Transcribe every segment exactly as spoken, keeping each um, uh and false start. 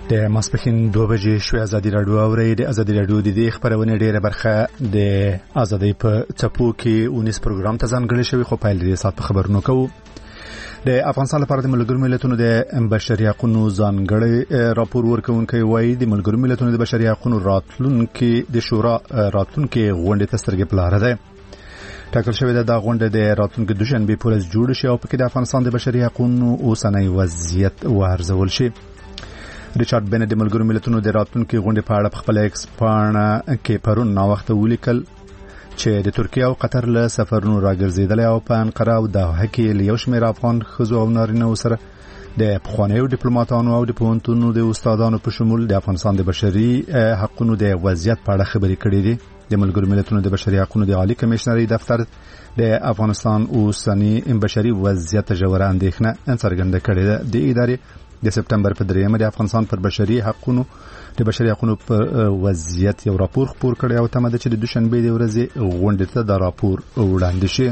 د ماسپښین دوه بجې شوې ازادي راډیو اورئ. د ازادي راډیو د دې خپرونې ډېره برخه د ازادۍ په څپو کې اونیس پروګرام ته ځانګړې شوې، خو پیل دې سات په خبرونو کوو. د افغانستان لپاره د ملګرو ملتونو د بشري حقوقو ځانګړی راپور ورکوونکی وایي د ملګرو ملتونو د بشري حقوقو راتلونکي د شورا راتلونکي غونډې ته سترګې په لاره ده. ټاکل شوې ده دا غونډه د راتلونکي دوشنبې پورې جوړه شي او پکې د افغانستان د بشري حقوقو اوسنی وضعیت وارزول شي. ریچارډ بن د ملګرو ملتونو د راتلونکي غونډې په اړه خپل ایکس پاڼه کې پرون نا وخت ولیکل چې د ترکیه او قطر له سفرونو راګرځیدل او په انقره او دوحه کې یو شمېر افغان ښځو او نارینه‌و سره د پخوانیو ډیپلوماټانو او د پوهنتونونو د استادانو په شمول د افغانستان د بشري حقوقو د وضعیت په اړه خبرې کړې دي. د ملګرو ملتونو د بشري حقوقو د عالی کمشنري دفتر د افغانستان اوسنی بشري وضعیت ژوره اندېښنه څرګنده کړې ده. د ادارې د سپټمبر په دریمه د افغانستان پر بشري حقوقو د بشري حقوقو په وضعیت یو راپور خپور کړی او تمه ده چې د دوشنبې د ورځې غونډې ته دا راپور وړاندې شي.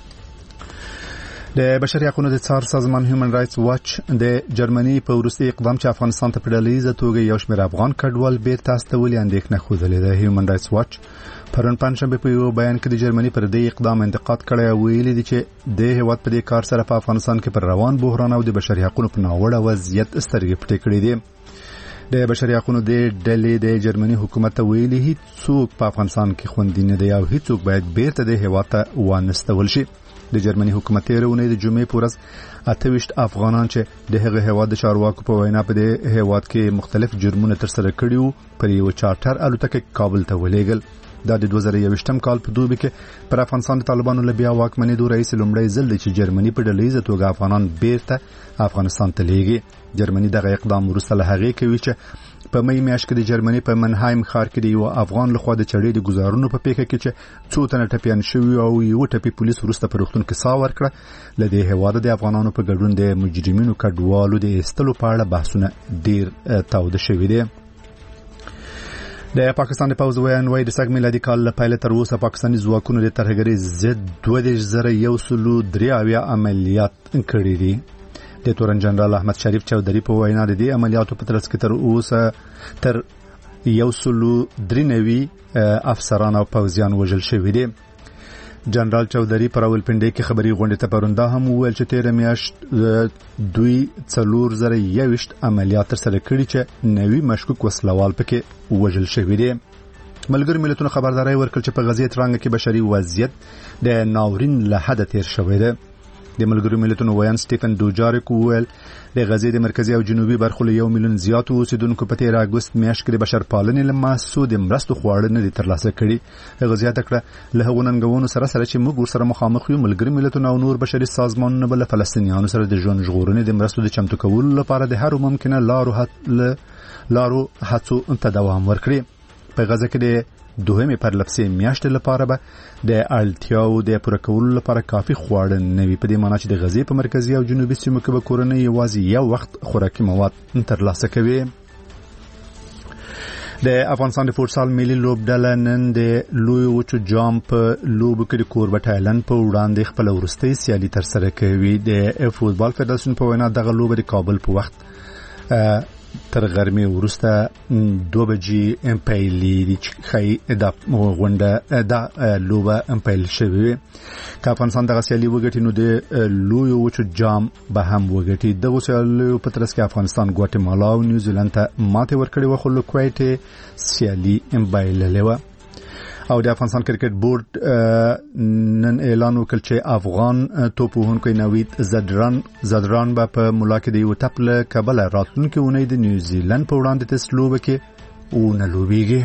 د بشري حقوقو د څار سازمان هیومن رائټس واچ د جرمني په وروستي اقدام چې افغانستان ته په ډلهییزه توګه یو شمېر افغان کډوال بیرته استولي اندېښنه ښودلې ده. هیومن رائټس واچ پرون پنځشنبه په یو بیان کې د جرمني پر دې اقدام انتقاد کړی او ویلي دي چې د هیواد په دې کار سره په افغانستان کې پر روان بحران او د بشري حقوقو په ناوړه وضعیت سترګې پټې کړې دي. د بشري حقوقو د ډلې د جرمني حکومت ته ویلي هیڅ څوک په افغانستان کې خوندي نه دی او هیڅ څوک باید بیرته د هیواد ته وانستول شي. د جرمني حکومت تیرونې د جمعې په ورځ اته ویشت افغانان چې د هغه هیواد د چارواکو په وینا په دې هیواد کې مختلف جرمونه ترسره کړي وو پر یو چارټر الوتکه کابل ته ولېږل. دا د دوه زره یوویشتم کال په دوبي کې پر افغانستان د طالبانو له بیا واکمنېدو راهیسې لومړی ځل دی چې جرمني په ډلهییزه توګه افغانان بیرته افغانستان ته لیږي. جرمني دغه اقدام وروسته له هغې کوي چې په مې میاشت کې د جرمني په منهایم ښار کې د یو افغان لخوا د چړې د گزارونو په پیښه کې چې څو تنه ټپیان شوي او یو ټپي پولیس وروسته په روغتون کې ساه ورکړه له دې هېواده د افغانانو په ګډون د مجرمینو کډوالو د ایستلو په اړه بحثونه ډیر تاوده شوي دي. د پاکستان د پوځ ویان وایي د سږ میلادي کال له پیله تر اوسه پاکستاني ځواکونو د ترهګرۍ ضد دوه دېرش زره یو سلو درې اویا عملیات کړي دي. د تورن جنرال احمد شریف چودھری په وینا د دې عملیاتو په ترڅ کې تر اوسه تر یو سلو درې نوي افسران او پوځیان وژل شوي دي. جنرال چودھری پر راولپنډۍ کې خبري غونډې ته پروندا هم وویل چې تیر میاشت دوی څلور زره یوویشت عملیات ترسره کړي چې نوي مشکوک وسلوال پکې وژل شوي دي. ملګرو ملتونو خبرداري ورکړه چې په غزې ترانګ کې بشري وضعیت د ناورین له حد تیر شوی دی. د ملګرو ملتونو ویان سټیفن دوجاریک وویل د غزې د مرکزي او جنوبي برخو له یو میلیون زیات اوسیدونکو په تیر اګوست میاشت کې د بشرپالنې له محسود مرستو خواړه نه دي ترلاسه کړي. هغه زیاته کړه له هغو ننګونو سره سره چې موږ ورسره مخامخ یو ملګري ملتونو او نور بشري سازمانونه به له فلسطینیانو سره د ژوند ژغورنې د مرستو د چمتو کولو لپاره د هر ممکنه لارو لارو هڅو ته دوام ورکړي. په غزه کې د دوهمې پرلپسې میاشتې لپاره به د اړتیاو د پوره کولو لپاره کافي خواړه نه وي، په دې معنی چې د غزې په مرکزي او جنوبي سیمو کې به کورنۍ یوازې یو وخت خوراکي مواد ترلاسه کوي. د افغانستان د فوټسال ملي لوبډله نن د لوی وچو جام په لوبو کې د کوربه تایلند په وړاندې خپل وروستۍ سیالي ترسره کوي. د فوټبال فدراسیون په وینا دغه لوبه د کابل په وخت تر غرمې وروسته دوه بجې پیلې دي چې ښایي دا غونډه دا لوبه پیل شوې. که افغانستان دغه سیالي وګټي نو د لویو وچو جام به هم وګټي. دغه سیالیو په ترڅ کې افغانستان ګواتیمالا او نیوزیلند ته ماتې ورکړې وه، خو له کویټ سیالي بایللې وه. او د افغانستان کرکټ بورډ نن اعلان وکړ چې افغان توپوهونکی نوید زدران زدران به په ملا کې د یو ټپ له کبله راتلونکې اونۍ د نیوزیلند په وړاندې ټسټ لوبه کې ونه لوبېږي.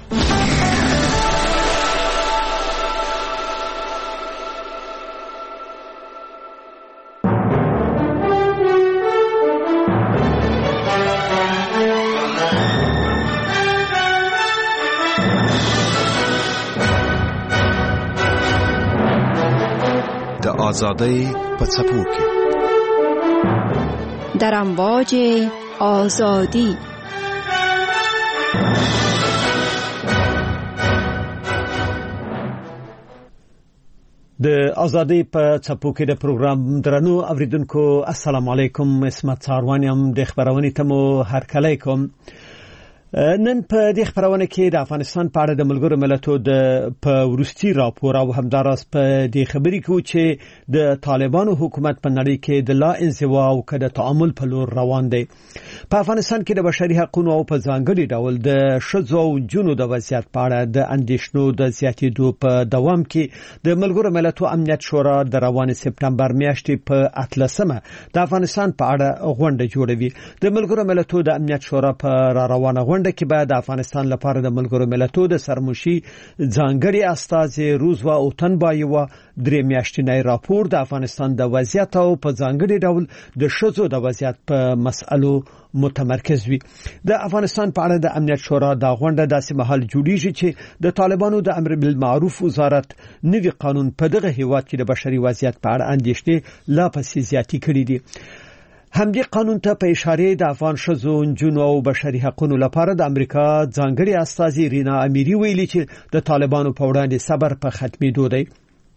آزادی په څپو کې در امواج آزادی د ازادي په څپو کې د پروګرام درنو اوریدونکو السلام علیکم. اسمت ساروانیم د خبرونه تمو هر کله کوم. نن په دې خبرونه کې د افغانستان په اړه د ملګرو ملتو د په ورستي راپور او همداراز په دې خبرې کې چې د طالبانو حکومت په نړۍ کې د لا انزوا او د تعامل په لور روان دی. په افغانستان کې د بشري حقوقو او په ځانګړي ډول د شذو او جنو د وضعیت په اړه د اندېښنو د زیاتېدو په دوام کې د ملګرو ملتو امنیت شورا د روان سپتمبر میاشتې په اتلسمه د افغانستان په اړه غونډه جوړوي. د ملګرو ملتو د امنیت شورا په را روانه غونډه کې بعد افغانستان لپاره د ملګرو ملتو د سرمشي ځانګړي استازي روزوا او تنبایوا درې میاشتنی راپور د افغانستان د وضعیت او په ځانګړي ډول د شذو د وضعیت په مسألو متمرکز وي. د افغانستان په اړه د امنیت شورا د غونډه داسې محل جوړیږي چې د طالبانو د امر بالمعروف وزارت نوي قانون په دغه هیواد کې د بشري وضعیت په اړه اندېښنې لا پسې زیاتې کړې دي. همدې قانون ته په اشاره د افغان شذو جنو او بشري حقوقو لپاره د امریکا ځانګړي استازي رینا امیری ویلي چې د طالبانو په وړاندې صبر په ختمېدو دی.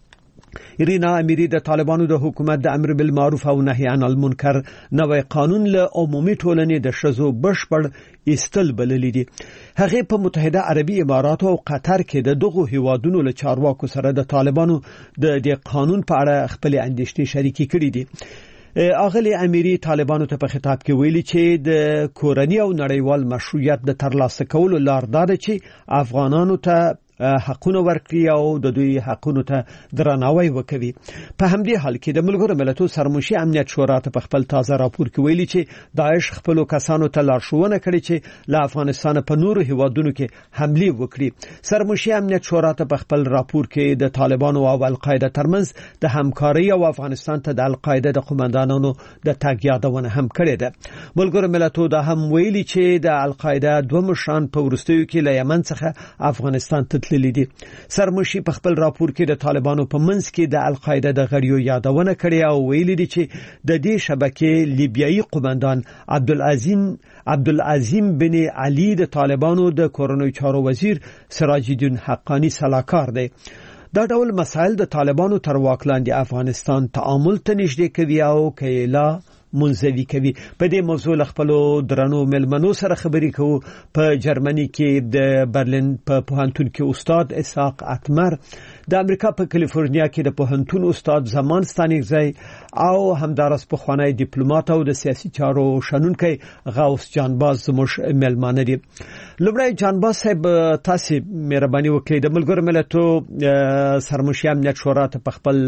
رینا امیری د طالبانو د حکومت د امر بالمعروف او نهي عن المنکر نوې قانون له عمومي ټولنې د شذو بشپړ ایستل بللي دي. هغه په متحده عربي امارات او قطر کې د دغو هیوادونو له چارواکو سره د طالبانو د دې قانون په اړه خپل اندېښنې شریکې کړې دي. اغلی امیری طالبانو ته په خطاب کې ویلي چې د کورنۍ او نړیوال مشروعیت د ترلاسه کولو لار دا ده چې افغانانو ته حقونه ورکړي او د دوی حقونو ته درناوی وکړي. په همدې حال کې د ملګرو ملتو سرمشي امنیت شورا ته په خپل تازه راپور کې ویلي چې داعش خپل کسانو ته لارښوونه کړې چې له افغانستان په نورو هیوادونو کې حمله وکړي. سرمشي امنیت شورا ته په خپل راپور کې د طالبانو او القاعده ترمنځ د همکاري او افغانستان ته د القاعده د قومندانانو د تګ یادونه هم کړې ده. ملګرو ملتو دا هم ویلي چې د القاعده دوه مشران په ورستیو کې له یمن څخه افغانستان ته لیدي. سرمشي په خپل راپور کې د طالبانو په منځ کې د القاعده د غړیو یادونه کړې او ویلي دي چې د دې شبکې لیبیایي قومندان عبدالعظیم عبدالعظیم بن علي د طالبانو د کورنۍ چارو وزیر سراج الدین حقانی سلاکار دی. دا ډول مسائل د طالبانو تر واک لاندې افغانستان تعامل ته نږدې کوي او کایلا منځوي کوي. په دې موضوع خپل درنو ملمنو سره خبرې کوو. په جرمني کې د برلین په پوهنتون کې استاد اسحاق اتمر، د امریکا په کالیفورنیا کې د پوهنتون استاد زمان ستانګزی او همدارس په خوانی ډیپلوماټ او د سیاسي چارو شنونکي غوث جانباز زموږ ملمانه دي. لومړی جانباز صاحب تاسو مهرباني وکړئ د ملګرو ملتو سرمشي امنیت شورا ته په خپل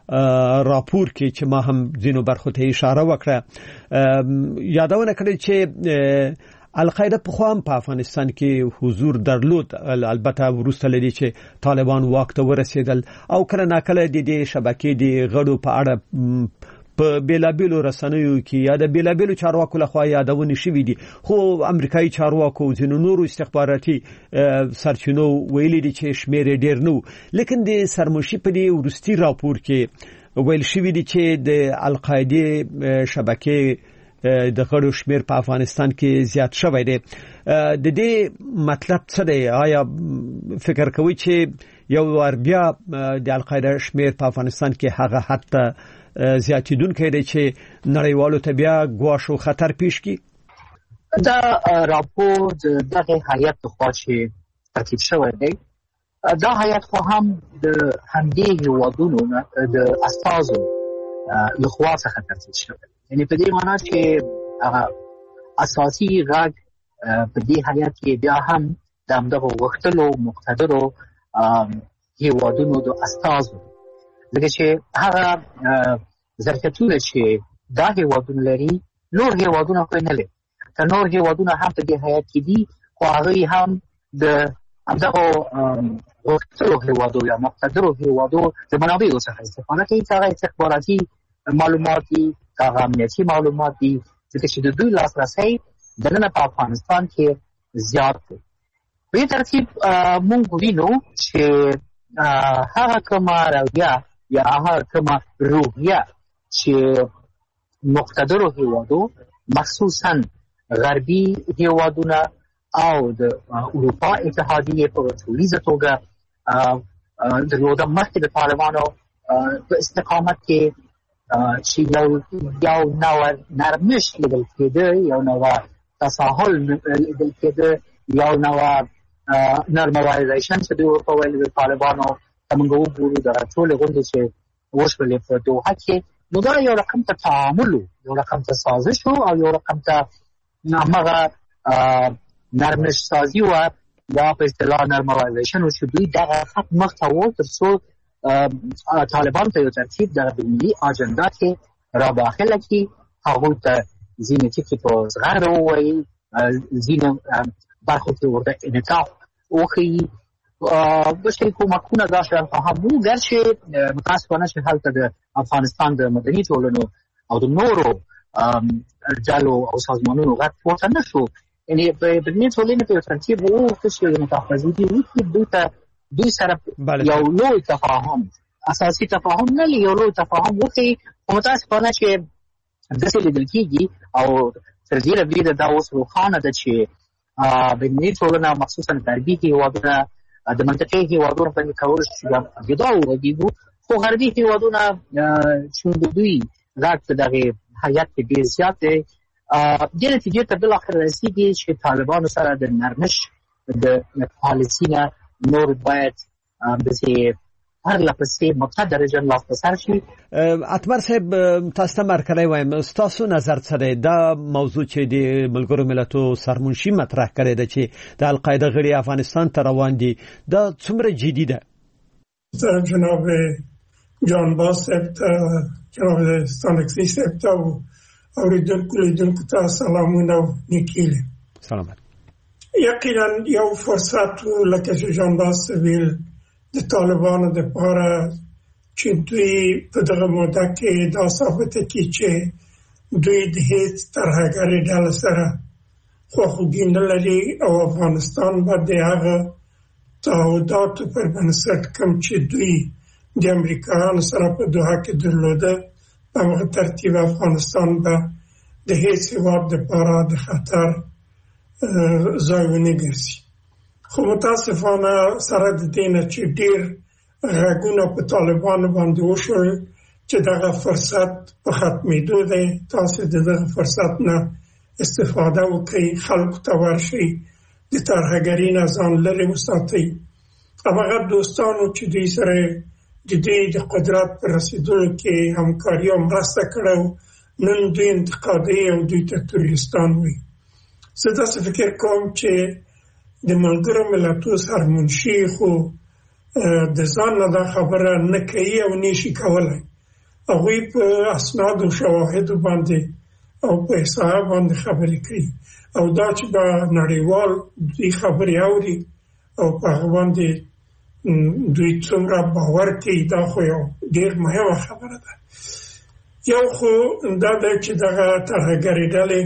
راپور کې چې ما هم ځینو برخو ته اشاره وکړه یادونه کړې چې القاعده په خوام په افغانستان کې حضور درلود، البته وروسته لدی چې طالبان واک ته ورسېدل او کله ناکله د دې شبکې د غړو په اړه په بیلابیلو رسنیو کې یا د بیلابیلو چارواکو لخوا یادونه شوې دي، خو امریکایي چارواکو ځینو نورو استخباراتي سرچینو ویلي دي چې شمیر ډیر نو. لیکن د سرمشي په دې ورستي راپور کې ویل شوې دي چې د القاعده شبکې د غړو شمیر په افغانستان کې زیات شوی دی. د دې مطلب څه دی؟ آیا فکر کوي چې یو ور بیا د القاعده شمیر په افغانستان کې هغه حتی زیاتیدونکې دی چې نړیوالو ته بیا ګواښ او خطر پیښ کی؟ دا راپور دغه هیئت خو چې ترتیب شوی دی، دا هیئت خو هم د همدې هیوادونو د استازو لخوا څخه ترتیب شوی، یعنی په دې معنی چې اساسي غږ په دې هیئت کې بیا هم د همدغه غوښتلو مقتدرو هیوادونو د استازو، لکه چې هغه ظرفیتونه چې دا هیوادونه لري نور هیوادونه خو نه لري. که نور هیوادونه هم په دې هیئت کې دي خو هغوی هم د همدغه غوښتلو هیوادو یا مقتدرو هیوادو د منابعو څخه استفاده کوي، که هغه استخباراتي معلومات دي، که هغه امنیتي معلومات دي، ځکه چې د دوی لاسرسی دننه په افغانستان کې زیات دی. په دې ترتیب موږ وینو چې هغه کومه رویه یا هغه کومه روحیه چې مقتدرو هیوادو مخصوصا غربي هیوادونه او د اروپا اتحادیه په ټولیزه توګه درلوده مخکې د طالبانو په استقامت کې چې یو یو نوع نرمش لیدل کېده، یو نوع تساهل لیدل کېده، یو نوع نرموالایزیشن چې دوی ورته ویل د طالبانو ته موږ وګورو د ټولې غونډې چې وشولې په دوحه کې، نو دا یو رقم ته تعامل و، یو رقم ته سازش و او یو رقم ته همغه نرمش سازي وه یا په اصطلاح نرموالایزیشن و چې دوی دغه خط مخ ته و تر څو طالبان ته یو ترتیب د ملي اجنډا کې را داخله کړي، هغوی ته ځینې ټکي په زغرده ووایي، ځینې برخو کې ورته انعطاف وښیي. بشري کومکونه دا شیان خو هم وو، ګرچې متاسفانه چې هلته د افغانستان د مدني ټولنو او د نورو ډلو او سازمانونو غږ پورته نه شو. یعنې په مدني ټولنې په یو ترتیب وغوښتل چې متحفظین وکړي، دوی ته دوی سره یو لوی تفاهم، اساسي تفاهم نه یو لوی تفاهم وکړي. خو متاسفانه چې داسې لیدل کېږي او تر ډېره بریده دا اوس روښانه ده چې مدني ټولنه مخصوصا غربي هېوادونه د منطقې هېوادونو باندې کولی شي چې د ابتدا وغږېږو، خو غربي هېوادونه چې د دوی غږ په دغې هیات کې ډېر زیات دی، دې نتیجې ته بالاخره رسېږي چې طالبانو سره د نرمش د پالیسي نه نور باید داسې پرله پسې متدرجا لاس په سر شي. اتمر صاحب، تاسو ته مرکلی وایم، ستاسو نظر څه دی؟ دا موضوع چې د ملګرو ملتو سرمنشي مطرح کړې ده چې د القاعده غړي افغانستان ته روان دي، دا څومره جدي ده؟ جناب جان باز صاحب ته، جناب ستانکزي صاحب ته او اوریدونکو لیدونکو ته سلامونه او نیکیلې. سلامت. یقینا یو فرصت لکه چې جان باز ویل د طالبانو د پاره چې دوی په دغه موده کې دا ثابته کړي چې دوی د هیڅ ترهګرۍ ډلې سره خواخوږي نه لري او افغانستان به د هغه تعهداتو پر بنسټ کوم چې دوی د امریکایانو سره په دوحه کې درلوده، په هغه ترتیب افغانستان به د هیڅ هېواد دپاره د خطر ځای ونه ګرځي. خو متاسفانه سره د دې نه چې ډېر غږونه په طالبانو باندې وشول چې دغه فرصت په ختمېدو دی، تاسې د دغه فرصت نه استفاده وکړئ، خلکو ته ورشئ، د ترهګرۍ نه ځان لرې وساتئ. همغه دوستانو چې دوی سره د دوی د قدرت په رسېدلو کې همکاري او مرسته کړې، نن دوی انتقادوي او دوی ته تروریستان وایي. زه داسې فکر کوم چې د ملګرو ملتو سرمنشي خو د ځان نه دا خبره نه کوي او نه شي کولی. هغوی په اسناد او شواهدو باندې او په احصایه باندې خبرې کوي، او دا چې به نړیوال دوی خبرې اوري او په هغه باندې دوی څومره باور کوي، دا خو یو ډېر مهمه خبره ده. یو خو دا ده چې دغه ترهګرې ډلې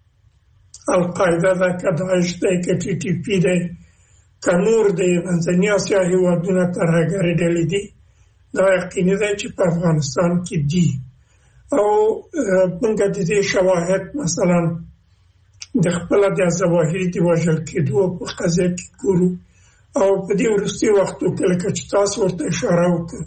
القاعده ده، که داعش دی، که ټي ټي پي دی، که نور د منځني اسیا هېوادونه ترهګرې ډلې دي، دا یقیني دی چې په افغانستان کې دي. او موږ د دې شواهد مثلا د خپله د ظواهري د وژل کېدو په قضیه کې ګورو، او په دې وروستي وختو کې لکه چې تاسو ورته اشاره وکړه،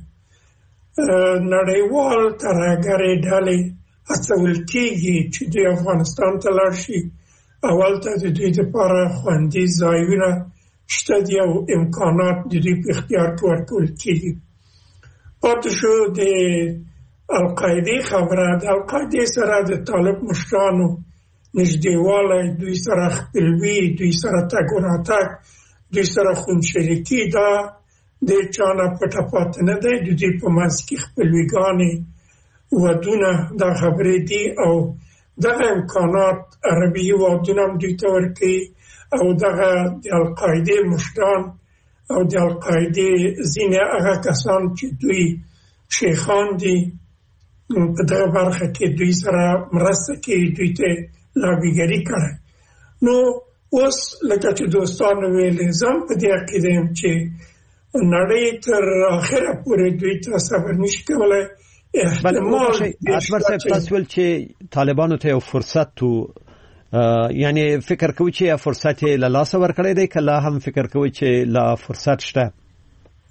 نړیوال ترهګرې ډلې هڅول کېږي چې دوی افغانستان ته لاړ شي. اول ته د دوی دپاره خوندي ځایونه شته دي او امکانات د دوی په اختیار کې ورکول کېږي. پاتې شو د القاعدې خبره. د القاعدې سره د طالب مشرانو نږدېوالی، دوی سره خپلوي، دوی سره تګ و راتګ، دوی سره خونشریکي، دا د چا نه پټه پاتې نه دی. د دوی په منځ کې خپلویګانې، ودونه، دا خبرې دي، او دغه امکانات عربي هېوادونه هم دوی ته ورکوي، او دغه د القاعدې مشران او د القاعدې ځینې هغه کسان چې دوی شیخان دي په دغه برخه کې دوی سره مرسته کوي، دوی ته لابیګري کړی. نو اوس لکه چې دوستانو ویلې، زه هم په دې عقیده یم چې نړۍ تر اخره پورې دوی ته صبر نشي کولی. احتمال اتمر صاحب، تاسو ویل چې طالبانو ته یو فرصت تو، یعنی فکر کوي چې فرصت له لاسه ورکړی دی، که لا هم فکر کوي چې لا فرصت شته؟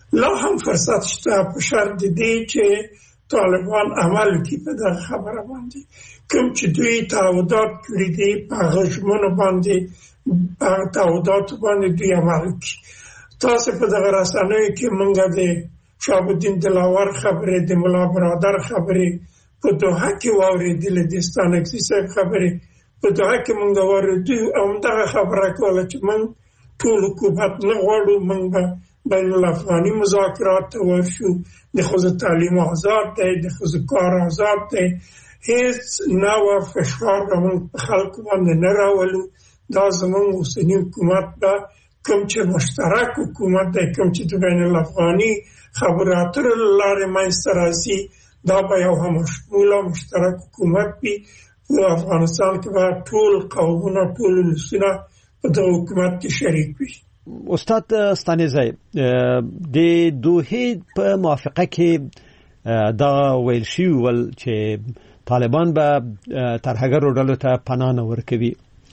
لا هم فرصت شته په شرط دی چې طالبان عمل کوي په دغه خبره باندې. کوم چې دوی تعهدات کړي دي په هغه ژمنو باندې په تعهداتو باندې دوی عمل کوي. تاسو په دغه رسنیو کې مونږ د شهاب الدین دلاور خبرې، د ملا برادر خبرې په دوحه کې واورېدلې، د ستانکزي صاحب خبرې په دوحه کې مونږ واورېدو او همدغه خبره کوله چې مونږ ټول حکومت نه غواړو، مونږ به بین الافغاني مذاکرات ته ورشو، د ښځو تعلیم آزاد دی، د ښځو کار آزاد دی، هیڅ نوع فشار به مونږ په خلکو باندې نه راولو. دا زمونږ اوسني حکومت به کوم چې مشترک حکومت دی، کوم چې د بین الافغاني خبرو اترو له لارې منځته راځي، دا به یو همشموله مشترک حکومت وي. په افغانستان کې به ټول قومونه، ټول ولسونه په دغه حکومت کې شریک وي. استاد ستانیزی، د دوحې په موافقه کې دا ویل شوي ول چې طالبان به ترهګرو ډلو ته پناه نه ورکوي،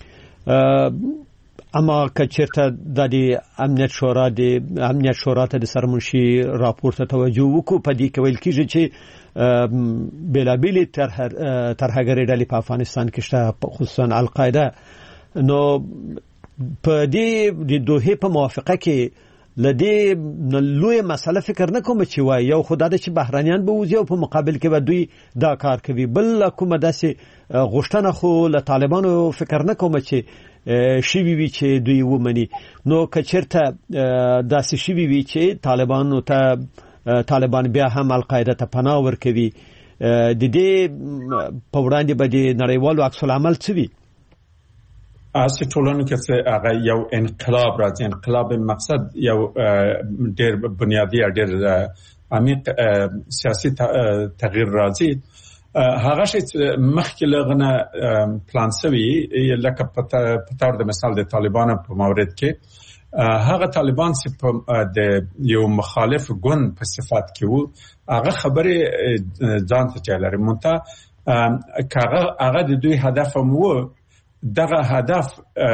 اما که چېرته د امنیت شورا د امنیت شورا ته د سرمنشي راپور ته توجه وکړو، په دې کې ویل کېږي چې بېلابېلې ترهګرې ډلې په افغانستان کې شته، خصوصا القاعده. نو په دې د دوحې په موافقه کې لدې لوی مسله فکر نه کوم چې وای یو خدای د چې بهرانيان به وځي او په مقابل کې به دوی دا کار کوي، بل کومه داسې غوښتنه خو له طالبانو فکر نه کوم چې شوی وي چې دوی ومني. نو که چېرته داسې شوی وي چې طالبانو ته طالبان بیا هم القاعده ته پناه ورکوي، د دې په وړاندې به د نړیوالو عکس العمل څه وي؟ اسی ټولنو کې چې هغه یو انقلاب راځي، انقلاب مقصد یو ډېر بنیادی ډېر عمیق سیاسي تغییر راځي. هغه شی مخکې لغنه پلان شوی، لکه په تور د مثال د طالبانو په مورد کې هغه طالبان چې د یو مخالف ګوند په صفات کې وو، هغه خبره ځان ته چلري مونته هغه هغه د دوی هدف مو دغه هدف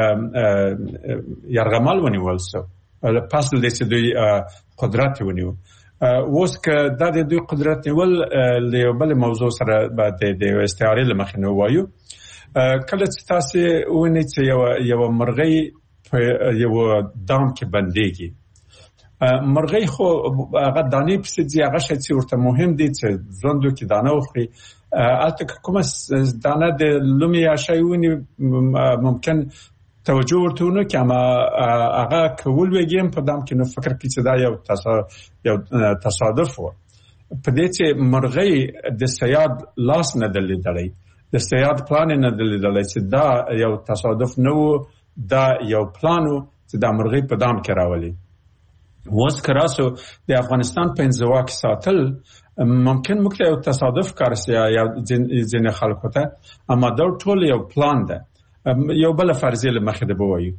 یرغمال ونیول سو پس د دې دوی قدرت ونیو. اوس که د دوی قدرت نیول له بل موضوع سره د استعاره لمخې نو وایو، کله چې تاسو ونی چې یو یو مرغۍ په یو دام کې بندېږي، مرغۍ خو هغه دانې په سي هغه شی چې ورته مهم دي چې ژوندو کې دانه وخوري، البته کومه دانه د لومي شایونی ممکن توجه ورته ونه کما هغه کول وګیم په دام کې نو فکر کې چې دا یو یو تصادف و په دې چې مرغۍ د سیاد لاس نه دلیدلې، د سیاد پلان نه دلیدلې چې دا یو تصادف نه و، دا یو پلانو چې د مرغۍ په دام کې راولي. وس کراسو د افغانستان په انزوا کې ساتل ممکن موږ ته یو تصادف کارسي یا ځینې خلکو ته، اما دا ټول یو پلان ده. یو بل فرضیه لمخې ده بوایو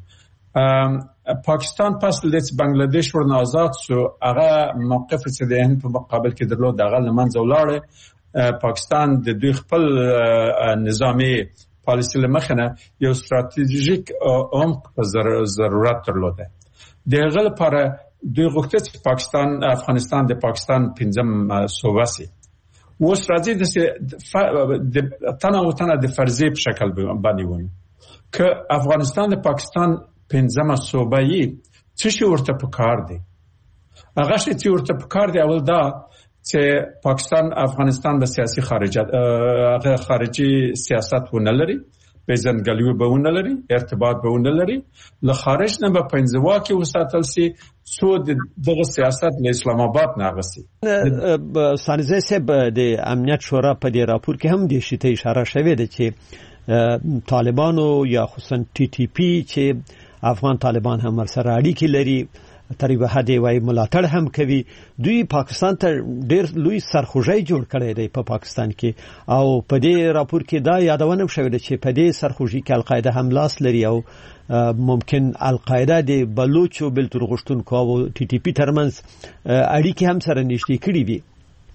پاکستان پس د بنگلاديش ورنه آزاد شو، هغه موقف چې د هند په مقابل کې درلود هغه لمنځه ولاړ. پاکستان د دوی خپل نظامی پالیسي لمخې نه یو ستراتیژیک عمق په ضرورت درلوده. دغه لپاره دوی غوښتل چې پاکستان افغانستان د پاکستان پنځم صوبه سي. اوس راځي د تنه او تنه د فرضي په شکل باندې ونه که افغانستان د پاکستان پنځم صوبه یې څه شي ورته پکار دی. هغه شي چې ورته پکار دی اول دا چې پاکستان افغانستان د سیاسي خارجیت هغه خارجي سیاست ونه لري، پیژندګلوي به ونه لري، ارتباط به ونه لري، له خارج نه به پنځوا کې وساتل سي څو دغه سیاست له اسلام آباد نه غسي. سانزه صاحب د امنیت شورا په دې راپور کې هم د شته اشاره شوې ده چې طالبانو یا خصوصا ټي ټي پی چې افغان طالبان هم سره اړیکې لري، تر یو حد وایي ملاتړ هم کوي، دوی پاکستان ته ډېر لوی سرخوږی جوړ کړی دی په پاکستان کې، او په دې راپور کې دا یادونه شوې ده چې په دې سرخوږی کې القاعده هم لاس لري او ممکن القاعده د بلوچو بلتون غشتونکو او ټي ټي پی ترمنځ اړیکې هم سره نشته کړې دي.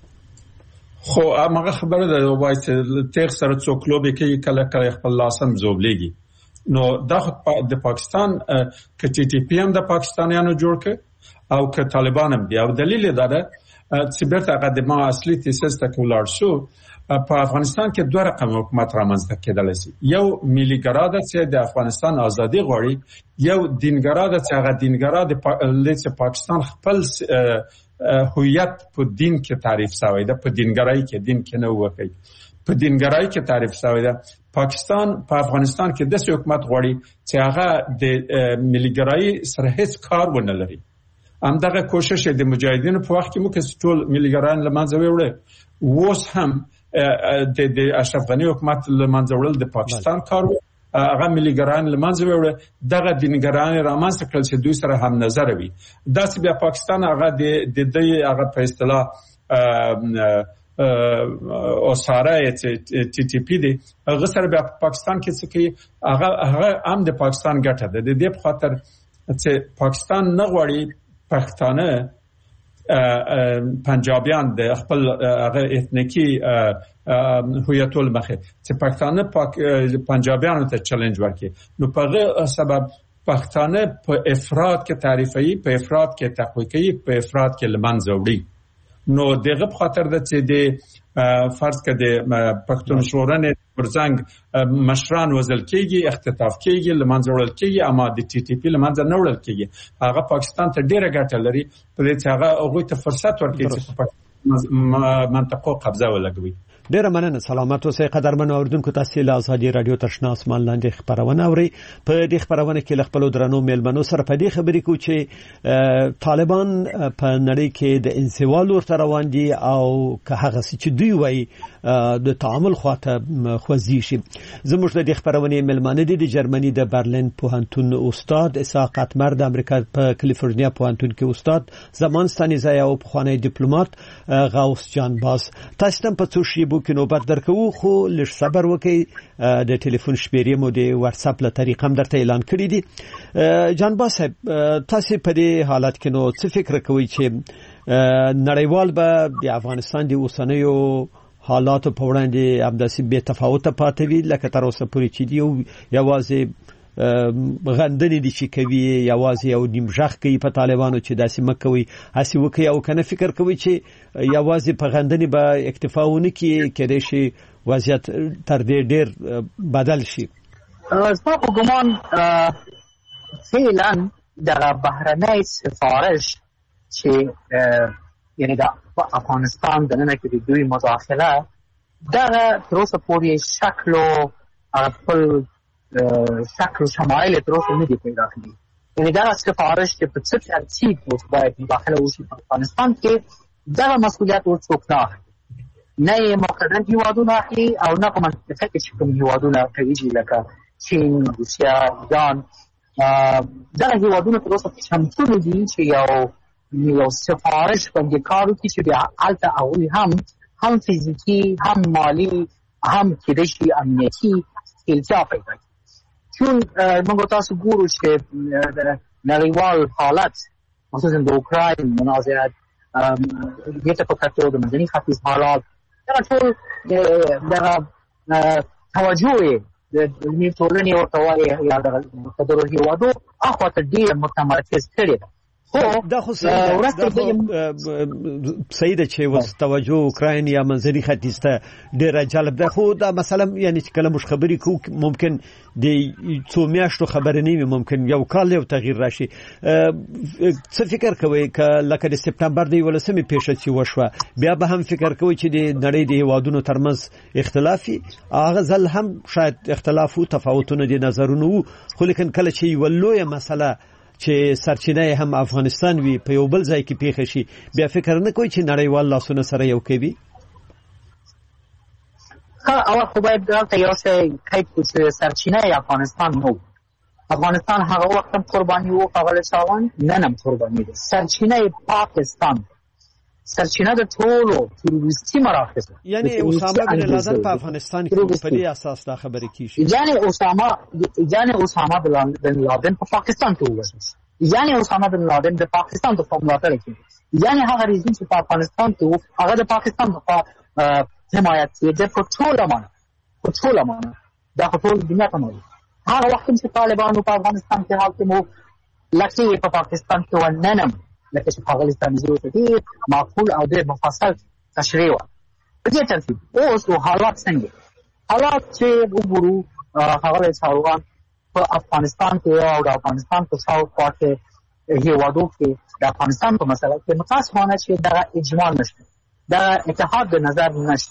خو هغه خبره ده وایي چې تیر سره څوک لوبي کوي کله کله خپل لاسم زوبلېږي. نو دا د پاکستان که ټي ټي پی هم د پاکستانیانو جوړ کړ او که طالبان هم دي. او دلیل داره چې بیرته هغه د ما اصلي تیسیس ته ولاړ شو. په افغانستان کې دوه رقم حکومت رامنځته کېدلی شي. یو مليګرا ده چې د افغانستان ازادي غواړي، یو دینګرا ده چې هغه دینګرا د پاکستان خپل هویت په دین کې تعریف شوی ده، په دینګرای کې دین کې نه وکړي، په دینګرای کې تعریف شوی ده. پاکستان په افغانستان کې داسې حکومت غواړي چې هغه د مليګرای سره هیڅ کار ونه لري. همدغه کوشش د مجاهدینو په وخت کې مو کې ټول مليګرایان له منځه وړي. اوس هم د د اشرف غنی حکومت له منځه وړل د پاکستان کار و. هغه مليګرایان له منځه وړي، دغه دینګرایان رامنځته کړل چې دوی سره هم نظر وي. داسې بیا پاکستان هغه د د دې هغه په اصطلاح او ساره ټي ټي پی دی، هغه سره بیا پاکستان کې څه کوي، هغه هغه هم د پاکستان ګټه ده. د دې په خاطر چې پاکستان نه غواړي پښتانه پنجابیان د خپل هغه اتنیکی هویتول مخه چې پښتانه پنجابیانو ته چیلنج ورکړي. نو په هغه سبب پښتانه په افراد کې تعریفي، په افراد کې تحقیقي، په افراد کې لمنځه وړي. نو دغه په خاطر د چې د فرض کړه پښتون شورانه پرڅنګ مشران وزل کېږي، اختطاف کېږي، لمنځه وړل کېږي، اما د ټي ټي پی لمنځه نه وړل کېږي. هغه پاکستان ته ډیره ګټه لري په دې چې هغه هغه ته فرصت ورکړي چې په منطقه قبضه ولګوي. ډیره مننه. سلامات اوسئ قدرمن اوردونکو. تاسو له ازادي رادیو تشنا اسمان لاندې خبرونه اورئ. په دې خبرونه کې خپل درنو میلمنو سره په دې خبرې کو چې طالبان په نړۍ کې د انسوال ورته روان دي او که هغه چې دوی وایي د تعامل خواته خوځي شي. زموږ د خبرونه میلمانه دي د جرمني د برلین پوهنتون استاد اسحاق اتمر، د امریکا په کالیفورنیا پوهنتون کې استاد زمان ستانیزای او پخوانی ډیپلوماټ غوث جان باز. تاسو ته په څو شی کې نوبت درکو، خو لږ صبر وکړئ. د ټلیفون شمیرې مو د واتس اپ له طریقې هم درته اعلان کړی دي. جان باز صاحب، تاسو په دې حالت کې نو څه فکر کوئ چې نړیوال به د افغانستان د اوسنیو حالاتو په وړاندې همداسې بې تفاوته پاتې وي لکه تر اوسه پورې چې دی یوازې غندنې دي چې کوي، یوازې او نیمژغ کوي په طالبانو چې داسې مکوي هسې وکړي، او کنه فکر کوي چې یوازې په غندنې به اکتفا ونه کړي، کېدای شي وضعیت تر دې ډېر بدل شي؟ زما په ګمان فعلا دغه بهرنی سفارش چې یعنې د افغانستان دننه کې د دوی مداخله دغه تر اوسه پورې شکل او خپل شکل و شمایل تر اوسه نه دي پیدا کړي. یعنې دغه سفارش چې په څه ترتیب باید مداخله وشي په افغانستان کې، دغه مسؤلیت اوس څوک نه اخلي، نه یې مقتدر هېوادونه اخلي او نه په منطقه کې چې کوم هېوادونه کوي لکه چین، روسیه، ایران. دغه هېوادونه تر اوسه چمتو نه دي چې یو یو سفارش باندې کار وکړي چې بیا هلته هغوی هم هم فزیکي، هم مالي، هم کېدای شي امنیتي ښکېلتیا پیدا کړي. چون موږ تاسو ګورو چې نړیوال حالت خصوصا د اوکراین منازعات، دې ته په کتو د مدني ختیځ حالات، دغه ټول دغه توجه یې د علمي ټولنې ورته وایي یا دغه مقتدرو هېوادو اخوا ته ډېر متمرکز کړې ده. دا خو صحیح ده چې اوس توجه اوکراین یا منځني ختیځ ته ډېره جالب ده، خو دا مثلا یعنی چې کله موږ خبرې کوو ممکن د څو میاشتو خبرې نه وي، ممکن یو کال یو تغییر راشي. څه فکر کوئ که لکه د سپتمبر د یولسمې پیښه چې وشوه بیا به هم فکر کوئ چې د نړۍ د هېوادونو ترمنځ اختلاف وي؟ هغه ځل هم شاید اختلاف و، تفاوتونه د نظرونو و، خو لیکن کله چې یوه لویه مسله چې سرچینه هم افغانستان وي په یو بل ځای کې پیښه شي، بیا فکر نه کوي چې نړیوال لاسونه سره یو کوي؟ اول خو باید دلته یو څه قید کړو چې سرچینه افغانستان نو افغانستان هغه وخت هم قرباني و ښاغلی شاوان، نن هم قرباني ده. سرچینه پاکستان سرچینه د ټولو تروریستي مراکزو، یعنی اسامه بن لادن په افغانستان کې په دې اساس دا خبرې کیږي، یعنی اسامه یعنی اسامه بن لادن په پاکستان کې ووژل، یعنی اسامه بن لادن د پاکستان د ملاتړ کوي، یعنی هغه رژیم چې په افغانستان کې هغه د پاکستان په حمایت کې د ټوله معنی په ټوله معنی دا ټول دنیا ته مو هغه وخت چې طالبانو په افغانستان کې حاکم وو، لکه په پاکستان کې وننم لکه چې ښاغلي تنزیل ورته ډېر معقول او ډېر مفصل تشریح وه. په دې ترتیب اوس حالات څنګه حالات چې وګورو ښاغلی ساروان په افغانستان کې او د افغانستان په شاوخوا کې هېوادو کې د افغانستان په مسله کې متاسفانه چې دغه اجماع نشته، دغه اتحاد د نظر نشته.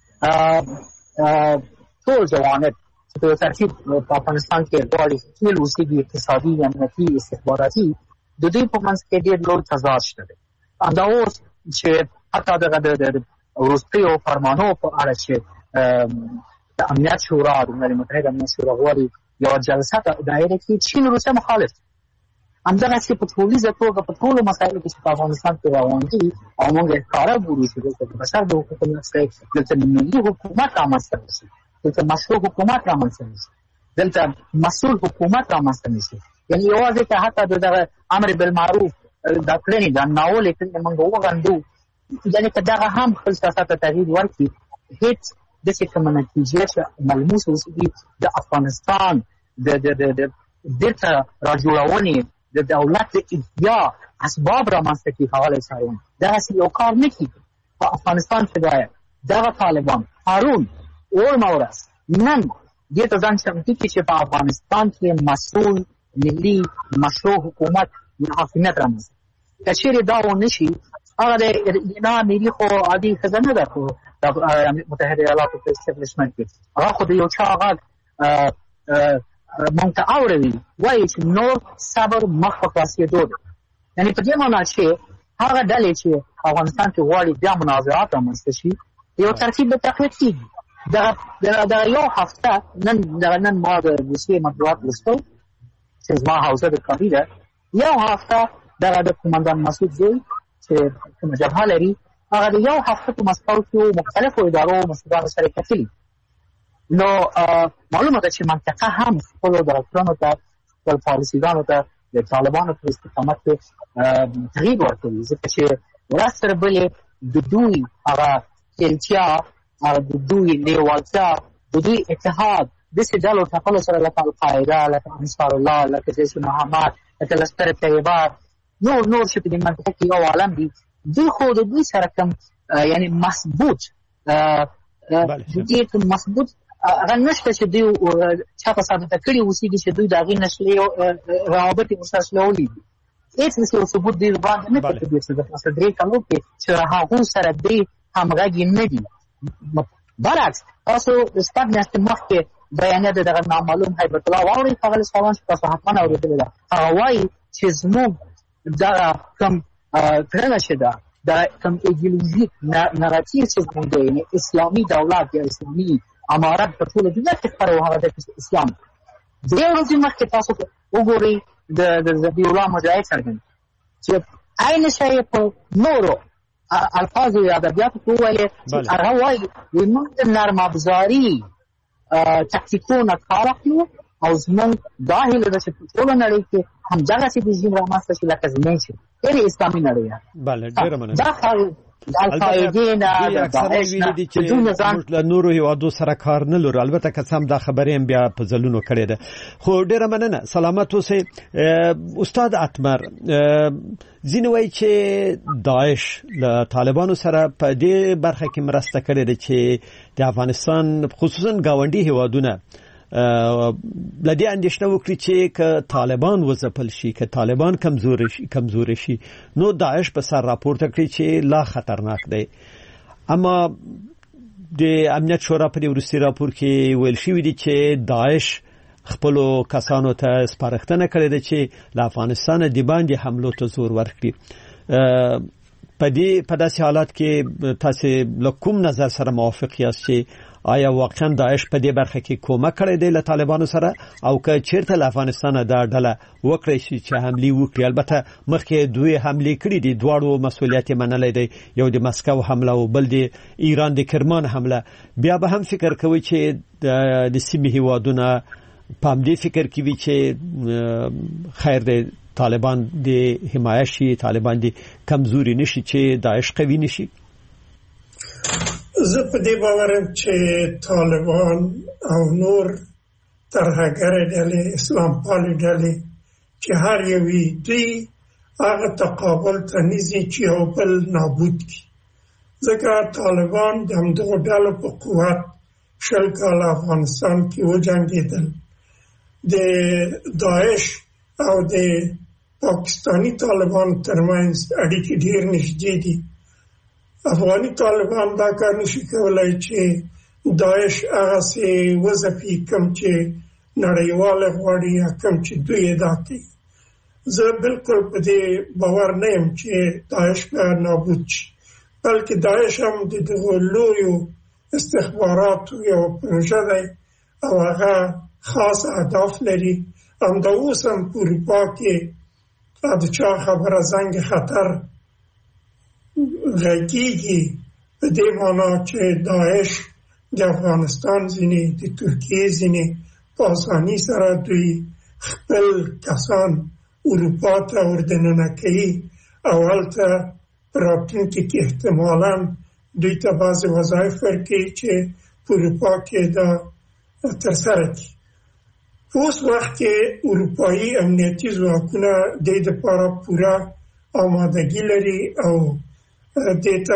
ټول جوانب چې په ترتیب په افغانستان کې غواړي ټول اوسېږي، اقتصادي، امنیتي، استخباراتي، د دوی په منځ کې ډېر لوی تضاد شته دی. همدا اوس چې حتی دغه د وروستیو فرمانو په اړه چې د امنیت شورا د ملل متحد امنیت شورا غواړي یوه جلسه دایره کړي، چین روسیه مخالف. همدغسې په ټولیزه توګه په ټولو مسایلو کې چې په افغانستان کې روان دي او موږ یې ښکاره ګورو چې دلته د بشر د حقوقو نقض، دلته ملي حکومت رامنځته نه شي، دلته مشروع حکومت رامنځته نه شي، دلته مسؤل حکومت رامنځته نه شي. یعنې یوازې که حتی د دغه امر بالمعروف دا کړنې دا ناولې کړنې موږ وغندو، یعنې که دغه هم خپل سیاست ته تغییر ورکړي، هېڅ داسې کومه نتیجه چې ملموس اوسېږي د افغانستان د بېرته راجوړونې د دولت د احیا اسباب رامنځته کړي. ښاغلی ساروان دغسې یو کار نه کېږي. په افغانستان کې باید دغه طالبان هارون اوړمه ورځ نن دې ته ځان چمتو کړي چې په افغانستان کې مسؤل ملي مشروع حکومت حاکمیت رامنځته. که چېرې دا ونه شي، هغه د اینا ملي خو عادي ښځه نه ده خو د متحده ایالاتو په اسټبلیشمنټ کې، هغه خو د یو چا غږ مونږ ته اوروي، وایي چې نور صبر مخ په خلاصېدو دی. یعنې په دې معنا چې هغه ډلې چې افغانستان کې غواړي بیا منازعات رامنځته شي، یو ترتیب به تقویت کېږي. دغه یو هفته نن دغه نن ما د روسیې مطبوعات لوستل چې زما حوزه د کابي ده، یو هفته دغه د قومندان مسعود زوی چې کومه جبهه لري، هغه د یو هفته په مسکو کې مختلفو ادارو مسؤلانو سره کتلي. نو معلومه ده چې منطقه هم خپلو ډاکټرانو ته، خپل پالیسیګانو ته د طالبانو په استقامت کې تغییر ورکوي، ځکه چې ورځ تر بلې د دوی هغه تلچیا، د دوی لیوالتیا، د دوی اتحاد داسې ډلو ټاکلو سره لکه القاعده، لکه انصار الله، لکه جیش محمد، لکه لښکر طیبه، نور نور چې په دې منطقه کې یو عالم دي، دوی خو د دوی سره کوم یعنې مثبوت دوی کوم مثبوت هغه نشته چې دوی چا په ثابته کړي اوسېږي چې دوی د هغې نشلې روابط یې ورسره شلولي دي. هېڅ داسې یو ثبوت دوی باندې نه پاتې چې د پاسه درې کلو کې چې هغو سره دوی همغږي نه دي. برعکس تاسو د شپږ میاشتې مخکې بیانیه د دغه نامعلوم هیبت الله واورئ ښاغلی ساروان چې تاسو حتما اورېدلې ده. هغه وایي چې زموږ دغه کوم کړنه چې ده د کوم ایډیولوژیک نراتیو چې زموږ دی، یعنې اسلامي دولت یا اسلامي امارت په ټوله دنیا کې خپره و، هغه د اسلام. درې ورځې مخکې تاسو وګورئ د ذبیح الله مجاهد څرګند چې عین شی په نورو الفاظو یا ادبیاتو کې وویلې چې هغه وایي موږ د نرم افزاري تکتیکونه کار اخلو او زموږ دا هیله ده چې په ټوله نړۍ کې همدغسې رژیم رامنځته شي لکه زموږ چې یعنې اسلامي نړۍ. بله ډېره مننه. دا القاعدې نه د داعش نه موږ له نورو هېوادو سره کار نه لرو. البته که څه هم دا خبرې هم بیا په ځلونو کړې ده، خو ډېره مننه. سلامت اوسئ. استاد اتمر، ځینې وایي چې داعش له طالبانو سره په دې برخه کې مرسته کړې ده چې د افغانستان خصوصا ګاونډي هېوادونه له دې اندېښنه وکړي چې که طالبان وځپل شي، که طالبان کمزوري شي کمزوري شي نو داعش په سر راپورته کړي چې لا خطرناک دی. اما د امنیت شورا په دې وروستي راپور کې ویل شوي دي چې داعش خپلو کسانو ته سپارښتنه کړې ده چې له افغانستانه د باندې حملو ته زور ورکړي. په دې په داسې حالات کې تاسې له کوم نظر سره موافق یاست چې آیا واقعا داعش په دې برخه کې کومک کړی دی له طالبانو سره، او که چیرته له افغانستانه دا ډله وکړی شي چې حملې وکړي؟ البته مخکې دوی حملې کړي دي، دواړو مسؤلیت یې منلی دی، یو د مسکو حمله او بل د ایران د کرمان حمله. بیا به هم فکر کوي چې د سیمې هېوادونه په همدې فکر کې وي چې خیر دی طالبان د حمایه شي، طالبان د کمزوري نشي چې داعش قوي نشي. زه په دې باورم چې طالبان او نور ترهګرې ډلې، اسلام پالې ډلې چې هر یوې دوی هغه تقابل ته نږدې چې یو بل نابود کړي. ځکه طالبان د همدغو ډلو په قوت شل کاله افغانستان کې وجنګېدل. د داعش او د پاکستاني طالبان ترمنځ اړیکې ډېر نږدې دي. افغاني طالبان دا کار نشي کولی چې داعش هغسې وځپي کوم چې نړیواله غواړي یا کوم چې دوی یې دا کوي. زه بالکل په دې باور نه یم چې داعش به نابود شي، بلکې داعش هم د دغو لویو استخباراتو یو پروژه دی او هغه خاص اهداف لري. همدا اوس هم په اروپا کې د چا خبره زنګ خطر غږیږي په دې معنا چې داعش د افغانستان ځینې د ترکیې ځینې په اساني سره دوی خپل کسان اروپا ته وردننه کوي او هلته په راتلونکي کې احتمالاً دوی ته بعضې وظایف ورکوي چې په اروپا کې دا ترسره کړي. په اوس وخت کې اروپایي امنیتي ځواکونه دې دپاره پوره آمادګي لري او دې ته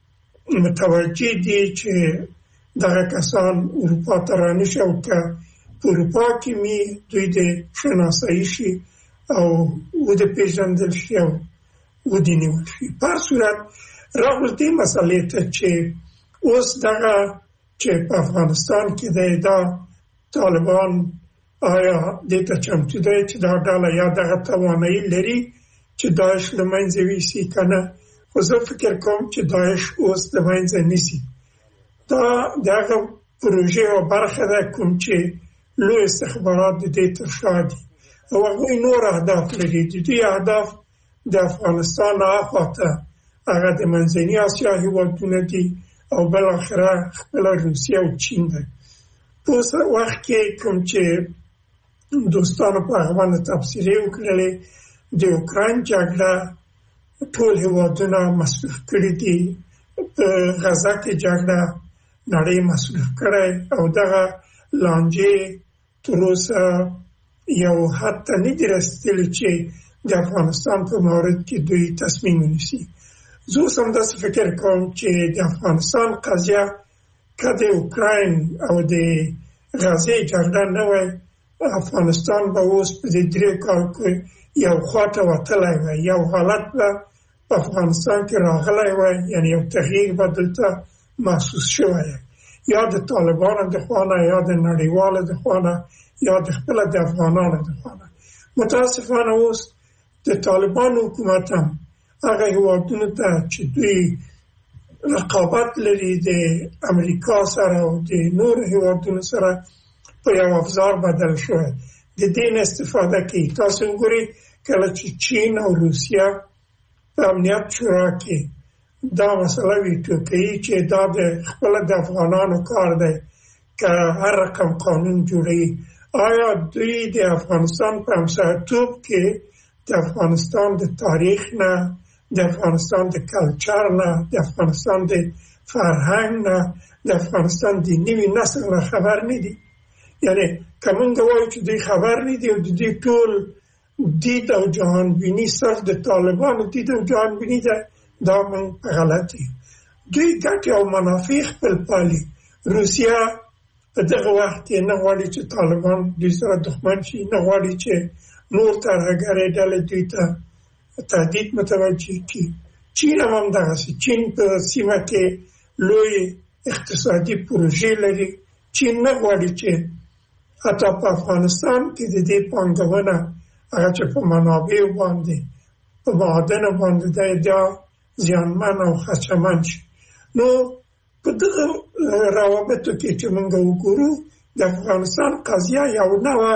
متوجه دي چې دغه کسان اروپا ته رانشي او که په اروپا کې مې دوی د شناسایي شي او ودپېژندل شي او ودینیول شي. په هر صورت راغلو دې مسئلې ته چې اوس دغه چې په افغانستان کې دی دا طالبان آیا دې ته چمتو دی چې دا ډله یا دغه توانایي لري چې داعش له منځه یوسي که نه. خو زه فکر کوم چې داعش اوس له منځه نیسي. دا د هغه پروژې یوه برخه ده کوم چې لوی استخبارات د دې تر شا دي او هغوی نور اهداف لري. د دوی اهداف د افغانستان هاخوا ته هغه د منځني اسیا هېوادونه دي او بالاخره خپله روسیه او چین دی. په اوس وخت کې کوم چې دوستانو په هغه باندې تبصرې وکړلې، د اوکراین جګړه ټول هېوادونه مصروف کړي دي. په غزه کې جګړه نړۍ مصروف کړی او دغه لانجې تر اوسه یو حد ته نه دي رسېدلي چې د افغانستان په مورد کې دوی تصمیم ونیسي. زه اوس همداسې فکر کوم چې د افغانستان قضیه که د اوکراین او د غزې جګړه نه وای، افغانستان به اوس په دې درې کال کې یو خواته وتلی وای، یو حالت به په افغانستان کې راغلی وای، یعنې یو تغییر به دلته محسوس شوی، یا د طالبانو د خوا نه یا د نړیوالو د خوا نه یا د خپله د افغانانو د خوا نه. متاسفانه اوس د طالبانو حکومت هم هغه هېوادونو ته چې دوی رقابت لري د امریکا سره او د نورو هېوادونو سره په یو افزار بدل شوی، د دې نه استفاده کوي. تاسو وګورئ کله چې چین او روسیه په امنیت شورا کې دا مسله ویټو کوي چې دا د خپله د افغانانو کار دی که هر رقم قانون جوړوي، آیا دوی د افغانستان په همسایه‌توب کې د افغانستان د تاریخ نه، د افغانستان د کلچر نه، د افغانستان د فرهنګ نه، د افغانستان د نوي نسل نه خبر نه دي؟ یعنی که موږ وایو چې دوی خبر نه دي او د دوی ټول دید او جهانبیني صرف د طالبانو دید او جهانبیني ده، دا موږ په غلط یو. دوی ګټې او منافع خپل پالي. روسیه په دغه وخت کې نه غواړي چې طالبان دوی سره دښمن شي، نه غواړي چې نور ترهګرې ډلې دوی ته تهدید متوجه کړي. چین هم همدغسې، چین په سیمه کې لوی اقتصادي پروژې لري. چین نه غواړي چې حتی په افغانستان کې د دې پانګونه هغه چې په منابعو باندې په معادنو باندې دی دا زیانمن او خدشمن شي. نو په دغه روابطو کې چې موږ وګورو د افغانستان قضیه یو نوع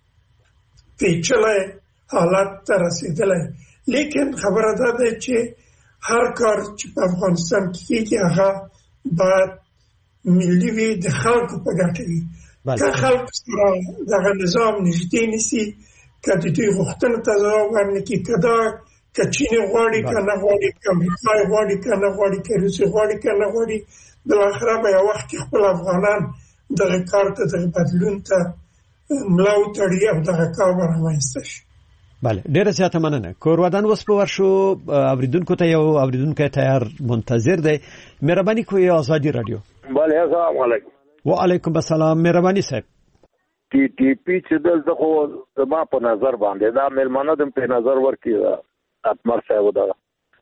پیچلی حالت ته رسېدلی، لیکن خبره دا ده چې هر کار چې په افغانستان کې کېږي هغه باید ملي وي، د خلکو په ګټه وي. که خلکو سره دغه نظام نږدې نیسي، که د دوی غوښتنو ته ځواب ورنکړي، که دا که چین غواړي که نه غواړي، که امریکا غواړي که نه غواړي، که روسیه غواړي که نه غواړي، بالاخره به یو وخت کې خپل افغانان دغه کار ته، دغه بدلون ته ملا وتړي او دغه کار به رامنځته شي. بله ډیره زیاته مننه. کورودان اوس په ورشو اوریدونکو ته یو اوریدونکو تیار منتظر دی. مهرباني کوئ آزادی رادیو. بله السلام علیکم. وعلیکم السلام. مهرباني صاحب. ټي ټي پی چې دلته خو زما په نظر باندې دا ملمانه د په نظر ورکی اتمر صاحب دا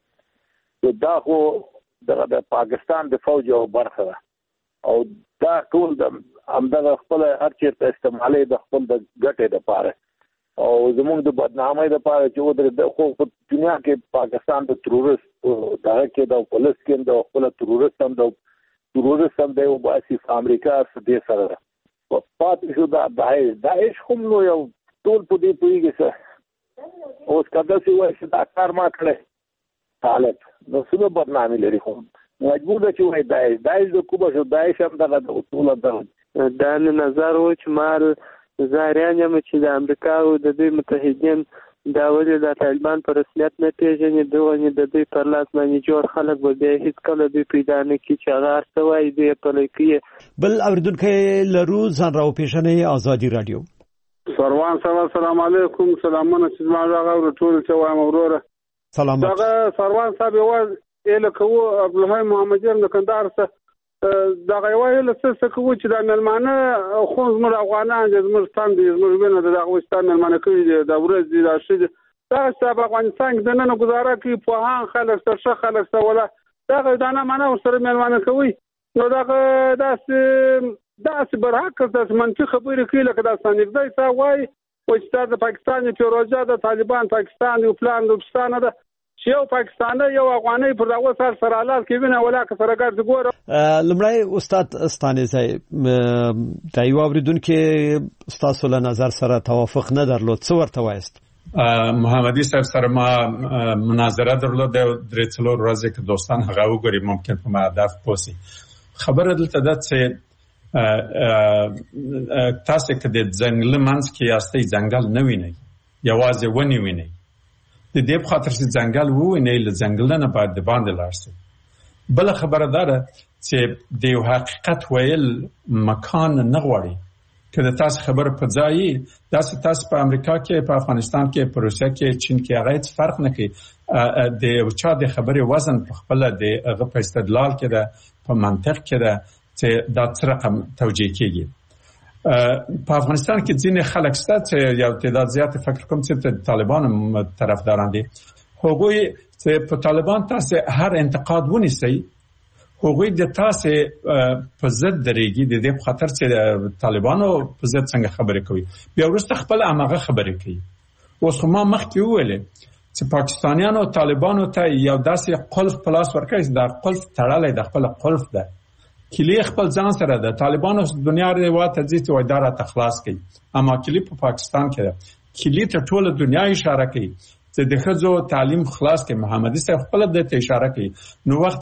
دا خو د پاکستان د فوج او برخه او دا ټول د همدغه خپل هر چیرته استعمالي د خپل د ګټې لپاره او زموږ د بدنامۍ لپاره چې ودرې د خو په دنیا کې پاکستان د تروریست دغه کې د پولیس کې د خپل تروریست هم د تروریست هم د وباسي امریکا سره سره په پاتې شو دا داعش داعش کوم نو یو ټول په دې پیږي څه اوس کله چې وایي چې دا کار ما کړی حالت نو څه بدنامي لري خو مجبور ده چې وایي داعش داعش د کومه شو داعش هم دغه د اصول ده دا نظر و چې مال زاریان یم چې د امریکا او د دوی متحدین دا ولې د طالبان په رسمیت نه پیژني دوی د دوی پر لاس باندې جوړ خلک به بیا هیڅ کله دوی پیدا نه کی چې هغه ارته وایي دوی په لکه بل اوریدونکو لرو ځان راو پیژنې آزادی رادیو. سروان صاحب السلام علیکم. سلامونه چې ما راغور ټول چې وایم وروره سلام. دا سروان صاحب یو اله کو عبدالحی محمد جان کندهار څخه دا غوایل څه څه کوي چې د ملمانه خو زموږ افغانان د زموږ ستان دي زموږ وینه د افغانستان ملمانه کوي د ورځ دي دا شي دا چې افغانستان د نن گزاره کوي په هان خلک سره خلک سره ولا دا دا نه معنا سره ملمانه کوي نو دا داسې داسې برحق د منطق خبرې کوي لکه دا سنځدای څه وای او چې د پاکستان پیروزه د طالبان پاکستان یو پلان د پاکستان ده چې یو پاکستاني یو افغاني پر دغه سر سره حالات کې وینه ولا که سره ګرځي ګوره. لمړی استاد استاني صاحب دا یو اوریدونکو استاد له نظر سره توافق نه درلود څه ورته وایست؟ محمدي صاحب سره ما مناظره درلود د درې څلور ورځې کې دوستان هغه وګوري ممکن په هدف پوسی خبره دلته ده چې تاسو کې د ځنګل منځ کې یاستئ ځنګل نه وینئ یوازې ونی وینئ د دې په خاطر چې ځنګل ووینئ له ځنګل نه باید د باندې لاړ شئ. بله خبره دا ده چې د یو حقیقت ویل مکان نه غواړي که د تاسو خبره په ځای داسې تاسو په امریکا کې په افغانستان کې په روسیه کې چین کې هغه هیڅ فرق نه کوي د یو چا د خبرې وزن په خپله د هغه په استدلال کې ده په منطق کې ده چې دا څه رقم توجیه کېږي. په افغانستان کې ځینې خلک شته چې یو تعداد زیات فکر کوم چې د طالبانو طرفداران دي هغوی چې په طالبان تاسو هر انتقاد ونیسئ هغوی د تاسو په ضد درېږي د دې په خاطر چې طالبانو په ضد څنګه خبرې کوي بیا وروسته خپل هغه خبرې کوي. اوس خو ما مخکې وویلې چې پاکستانیانو طالبانو ته یو داسې قلف په لاس ورکړی دا قلف تړلی د خپل قلف ده کلی خپل ځان سره ده طالبانو دنیا رواته ځي چې وای دا راته خلاص کړي اما کلی په پاکستان کې ده کلی ته ټول دنیا اشاره کوي چې د ښځو تعلیم خلاص کړي. محمدي صاحب خپل د ته اشاره کوي نو وخت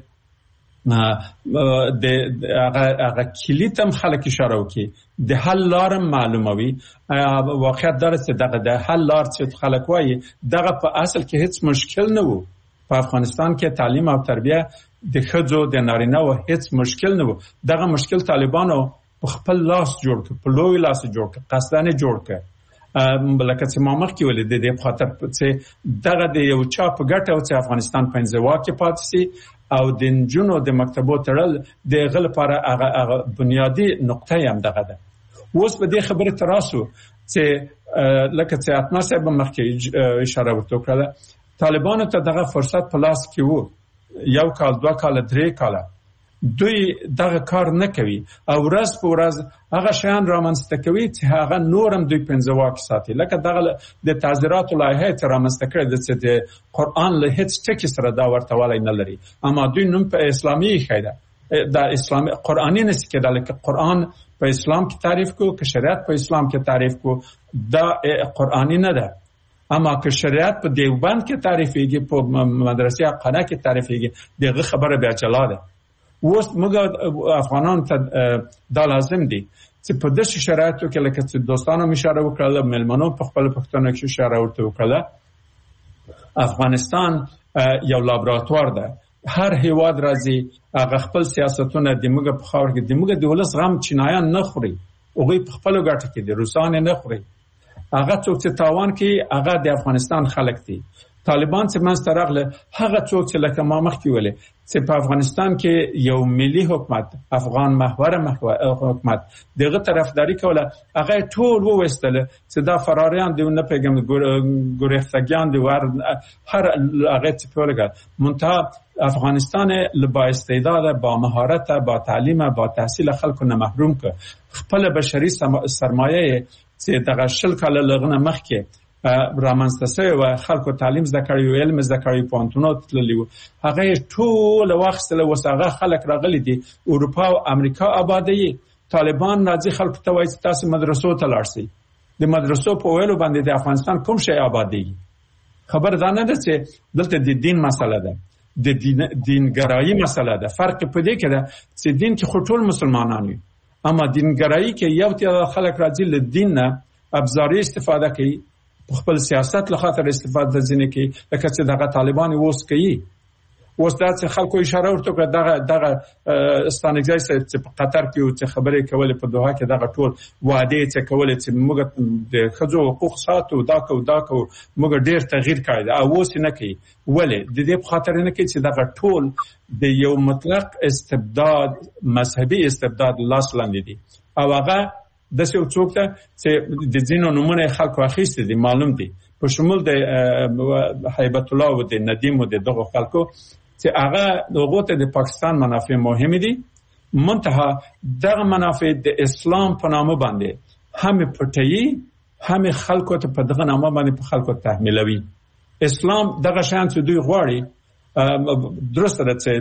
چې د هغه کلی تم خلک اشاره وکړي د حل لار معلوموي واقعیت دا چې دغه د حل لار چې خلک وایي دغه په اصل کې هیڅ مشکل نه وو په افغانستان کې تعلیم او تربیه د ښځو د نارینه و هیڅ مشکل نه وو دغه مشکل طالبانو په خپل لاس جوړ کړ په لوی لاس جوړ کړ قصدانه جوړ کړ لکه چې ما مخکې ولې د دې په خاطر چې دغه د یو چا په ګټه او چې افغانستان په انزوا کې پاتې شي او د نجونو د مکتبو تړل د غل لپاره هغه بنیادی نقطه هم دغه ده. اوس په دې خبره تراسو چې لکه چې اتمه صاحب مخکې اشاره ورته وکړه طالبانو ته دغه فرصت په لاس کې وو یو کال دوه کال درې کال دوی دغه کار نه کوي او ورځ په ورځ هغه شیان رامنځته کوي چې هغه نورم دوی پنځه واک ساتي لکه دغه د تعزیرات لایحه ته رامنځته کړي چې د قرآن له هیڅ ټکي سره دا ورته والی نه لري اما دوی نوم په اسلامي خیده دا اسلامي قرآني نشي کېدای لکه قرآن په اسلام کې تعریف کو که شریعت په اسلام کې تعریف کو دا قرآني نه ده اما که شریعت په دیوبند کې تعریفېږي په مدرسې حقانه کې تعریفېږي دغه خبره بیا جلا ده. اوس موږ افغانان ته دا لازم دي چې په داسې شرایطو کې لکه چې دوستانو اشاره وکړله ملمنو په خپل پښتنو کې اشاره ورته وکړله افغانستان یو لابراتوار ده هر هیواد راځي هغه خپل سیاستونه د موږ په خاور کې د موږ د ولس غم چینایان نه خوري هغوی په خپلو ګټه کې د روسان نه خوري هغه څوک چې تاوان کوي هغه د افغانستان خلک دي. طالبان چې منځ ته راغله هغه څوک چې لکه ما مخکې ویلې چې په افغانستان کې یو ملي حکومت افغان محور حکومت دغه طرفداري کوله هغه ټول ووستله چې دا فراریان دی نه پیغام ګورښتګیان دی ور هر هغه چې په لګا منتها افغانستان له با استعداد با مهارت با تعلیم با تحصیل خلکو نه محروم ک خپل بشري سرمایه چې دغه شل کال لغنه مخکې رامنځته شوی و خلکو تعلیم زده کړی او علم زده کړی پوهنتونو تللی و هغه ټول واخصله وسغه خلک راغلي دي اروپا او امریکا آبادی طالبان راځي خلکو ته وایي تاسو مدرسو ته لاړ شئ د مدرسو په ویلو باندې د افغانستان کوم شی آبادی خبر ده نه ده چې دلته د دین مسله ده د دین دینګرایي مسله ده فرق په دې کې ده چې دین کې ټول مسلمانان وي اما دینګرایي کې یو ته خلک راځي له دین نه ابزاري استفاده کوي خپل سیاست له خاطر استفاده ځنه کوي لکه چې دغه طالبان ووس کوي وس دا چې خلکو اشاره ورته کړه دغه دغه ستانګځای چې په قطر کې او چې خبرې کولې په دوحه کې دغه ټول وعده چې کولې چې موږ د خځو حقوق ساتو دا کو دا کو موږ ډیر تغییر کړی او وس نه کوي ولې د دې په خاطر نه کوي چې دغه ټول د یو مطلق استبداد مذهبي استبداد لاس لاندې دي او هغه د څو څوک ته چې د ځینو نمونه خلکو اخیستي دي معلوم دي په شمول د هیبت الله او د ندیم او د دغه خلکو چې هغه دغه ته د پاکستان منافع مهم دي منتها دغه منافع د اسلام په نامه باندې هم پټي هم خلکو ته په دغه نامه باندې په خلکو تحمیلوي اسلام دغه شان چې دوی غواړي درسته ده چې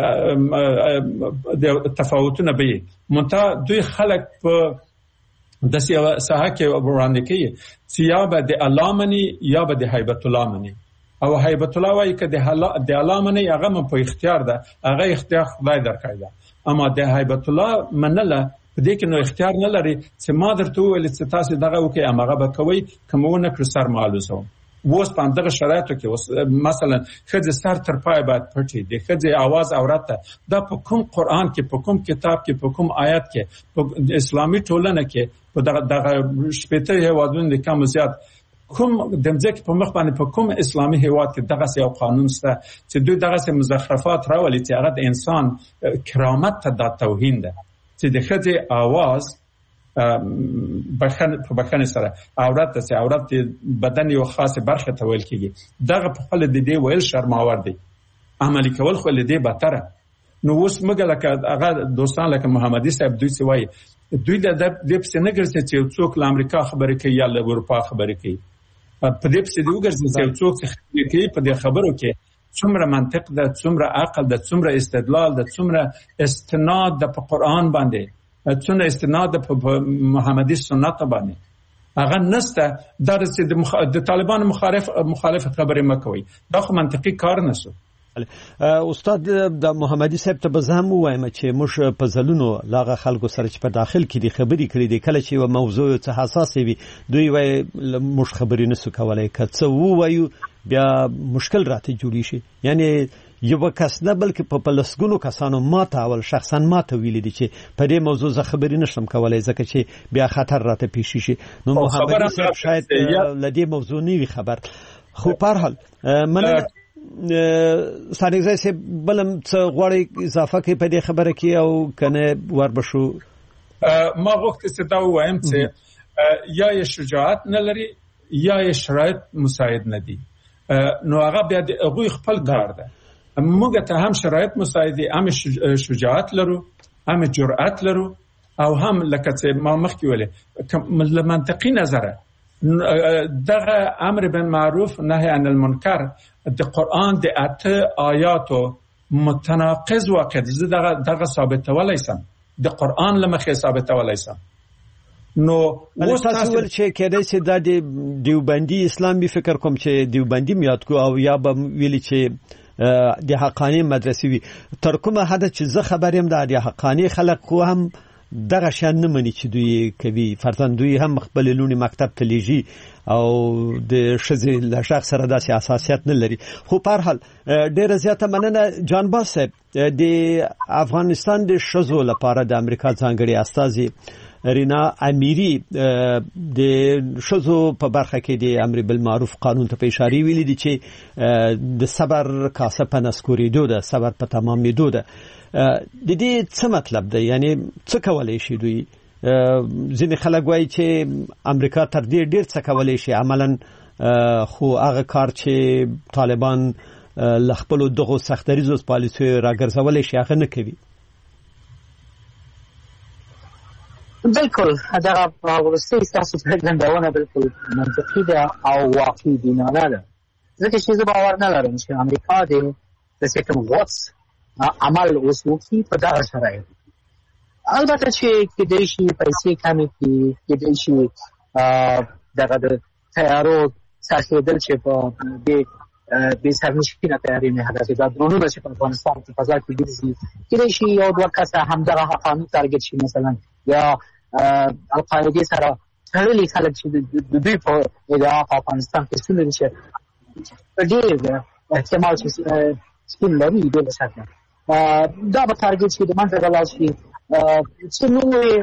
د تفاوتونه به منتها دوی خلک په د سیاو ساحه کې وړاندې کوي چې یا به د الله منی یا به د هیبت الله منی او هیبت الله وايي چې د الله منی هغه من په اختیار ده هغه اختیار خدای درکړی ده اما د هیبت الله منله په دې کې نو اختیار نه لري چې ما درته ویل چې تاسو دغه وکي هغه به کوي کومونه کړ سر معلومه ووس په دغه شرایطو کې مثلا خځه سر تر پای باید پټي د خځه आवाज اورته دا په کوم قران کې په کوم کتاب کې په کوم آیات کې په اسلامي ټولنه کې په دغه دغه شپته هیوادونو د کم زیات کوم دمځکه په مخ باندې په کوم اسلامي هیواد کې دغه یو قانون شته چې دوی دغه مزخرفات راولي چې هغه د انسان کرامت ته د توهین ده چې د خځه आवाज بخن په بخن سره عورت ته عورت بدن یو خاصه برخه ته ویل کیږي دغه په خپل د دې ویل شرماور دي عملي کول خو له دې بهتره نو اوس موږ لکه هغه دوستان لکه محمدي صاحب دوی څه وایي دوی د دې په څنګه ګرځي چې څوک له امریکا خبرې کوي یا له اروپا خبرې کوي په دې په څه دی وګرځي چې څوک خبرې کوي په دې خبرو کې څومره منطق ده څومره عقل ده څومره استدلال ده څومره استناد ده په قران باندې څونه استناد په محمدي سنت باندې هغه نسته درسه د طالبان مخالف مخالف خبرې مکوي دا خو منطقي کار نسو استاد د محمدي صاحب ته بزهم وایم چې موږ په زلونو لاغه خلکو سره چې په داخل کې دي خبرې کړې دي کله چې یو موضوع څه حساس وي دوی وای موږ خبرې نسو کولای کڅ وایو بیا مشکل راته جوړی شي یعنی یو کس نه بلکې په پلسګونو کسانو ماته اول شخصا ماته ویل دي چې په دې موضوع زه خبرې نشم کولای ځکه چې بیا خطر راته پیښ شي نو محمدي صاحب شاید لدې موضوع نیوي خبر خو په هر حال مننه سانګځای سه بلم څه غوړی اضافه کوي په دې خبره کې او کنه وربشو ما وخت څه دا وایم چې یا شجاعت نه لري یا شرایط مساعد نه دي نو هغه بیا د هغه خپل کار ده موږ ته هم شرایط مساعد دي هم شجاعت لرو هم جرأت لرو او هم لکه چې ما مخکې ویل منطقي نظره دغه امر بالمعروف نهی عن المنکر د قران د اته آیاتو متناقض واقع دي دغه دغه ثابت ولیسم د قران لمخه ثابت ولیسم نو تاسو ول چې کېدای شي د دیوبندي اسلامي فکر کوم چې دیوبندي میاد کو او یا به ویل چې د حقانی مدرسې وي تر کومه حد چې زه خبرم د حقانی خلک خو هم دغه شان نه مني چې دوی کوي فرضاً دوی هم خپل لونی مکتب ته لیږي او د شذې له شخص سره داسې اساسیت نه لري خو په هر حال ډیره زیاته مننه جانباز صاحب د افغانستان د شذو لپاره د امریکا ځانګړي استازي رینا امیری د شذو په برخه کې د امر بالمعروف قانون ته اشاره ویلي دي چې د صبر کاسه په نسکوریدو ده، صبر په تمامیدو ده. د دې څه مطلب دی؟ یعنی څه کولای شي دوی؟ ځینې خلک وایي چې امریکا تر دې ډیر څه کولای شي، عملاً خو هغه کار چې طالبان له خپلو دغو سختدریزو پالیسیو راګرځولی شي هغه نه کوي. بالکل دغه وروستۍ ستاسو څرګندونه بالکل منطقي ده او واقعي بینانه ده، ځکه چې زه باور نه لرم چې امریکا د داسې کوم غوڅ عمل اوس وکړي په دغه شرایطو. البته چې کېدای شي پیسې کمې کړي، کېدای شي دغه د تیارو څرخېدل چې په دې بې سرنشینه تیارې نه هدف دا درونونه چې په افغانستان کې فضا کې ګرځي، کېدای شي یو دوه کسه همدغه حقاني تارګت شي، مثلا یا القاعدې سره تړلي خلک چې د دوی په ادعا په افغانستان کې څومره دي چې ډېر احتمال چې شتون لري بې له شکه دا به تارګت شي، د منځه ولاړ شي، چې نوې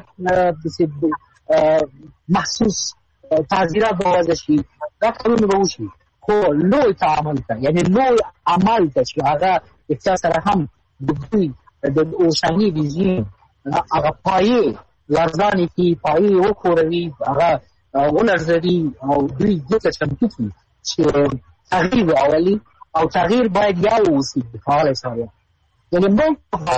محسوس تعزیرات به وضع شي، دا کارونه به وشي. خو لوی تعامل ته یعنی لوی عمل ته چې هغه اقتصاد سره هم د دوی د اوسني رژیم هغه پایې لرزانې کړي، پایې وښوروي، هغه ولړزوي او دوی دې ته چمتو کړي چې تغییر راولي او تغییر باید یو اوسي فعال حساب. یعنی موږ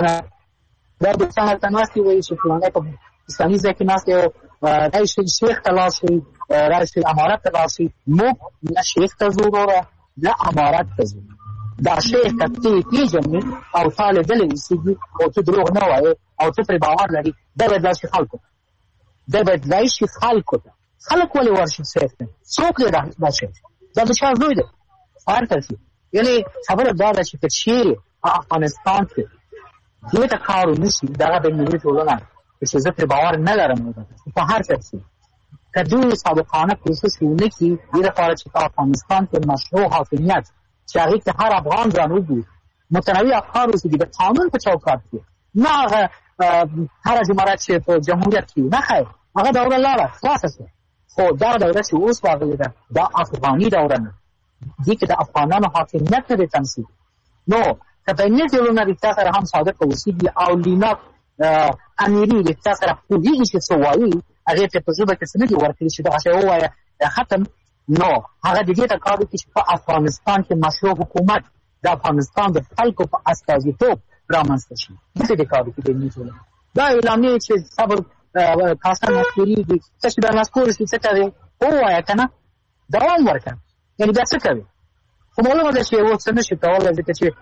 دا د څنګه تناسي وایي چې فلانه په اسلامي ځای کې ناست یو رئیس شیخ ته لاړ شي، رئیس امارت ته لاړ شي، موږ نه شیخ ته ځو وروره نه امارت ته ځو. دا شیخ ته ته پیژنې او تا لیدلی اوسېږي او ته دروغ نه وایې او ته پرې باور لري، دا باید لاړ شي خلکو ته، دا باید لاړ شي خلکو ته. خلک ولې ورشي شیخ ته؟ څوک دی دا شیخ؟ دا د چا زوی دی؟ فار ته شي. یعنې خبره دا ده چې که چیرې په افغانستان کې دې ته کار ونشي، دغه د ملي ټولنه چې زه پرې باور نه لرم په هر څه کې که دوی صادقانه کوشش ونه کړي دې لپاره چې په افغانستان کې مشروع حاکمیت چې هغې کې هر افغان ځان وګوري، متنوع افکار اوسېږي د قانون په چوکاټ کې، نه هغه هره جمهوریت چې په جمهوریت کې نه خیر هغه دوره لاړه خلاصه شوه. خو دا دوره چې اوس راغلې ده دا افغاني دوره نه، دې کې د افغانانو حاکمیت نه دی تمثیل. نو که بیني ډولونه رښتیا سره هم صادق اوسېږي او لینا امیري رښتیا سره پوهېږي چې څه وایي، هغې ته په ژبه کې څه نه دي ورکړي چې دغه شی ووایه ختم، نو هغه د دې ته کار وکړي چې په افغانستان کې مشروع حکومت د افغانستان د خلکو په استازیتوب رامنځته شي. داسې د کار وکړي بیني ټولنه. دا اعلامیې چې صبر کاسه نسکورېږي، څه چې دا نسکور شي څه کوې ووایه که نه، دوام ورکړه. یعنې بیا څه کوې؟ خو معلومه ده چې یو څه نه شي کولی، ځکه چې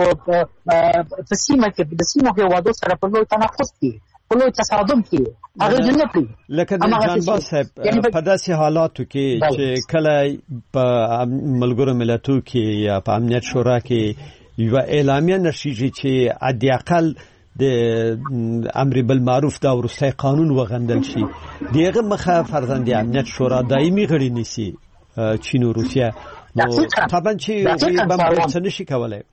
په سیمه کې د سیمو هېوادو سره په لوی تناقض کې په لوی تصادم کې هغې دې نه کړي. لکه د جانباز صاحب په داسې حالاتو کې چې کله په ملګرو ملتو کې یا په امنیت شورا کې یوه اعلامیه نشیږي چې حداقل د امر بالمعروف دا وروستی قانون وغندل شي، د هغه مخه فرضاً د امنیت شورا دایمي غړي نیسي چین او روسیه، نو طبعا چې هغوی به څه نشي کولی.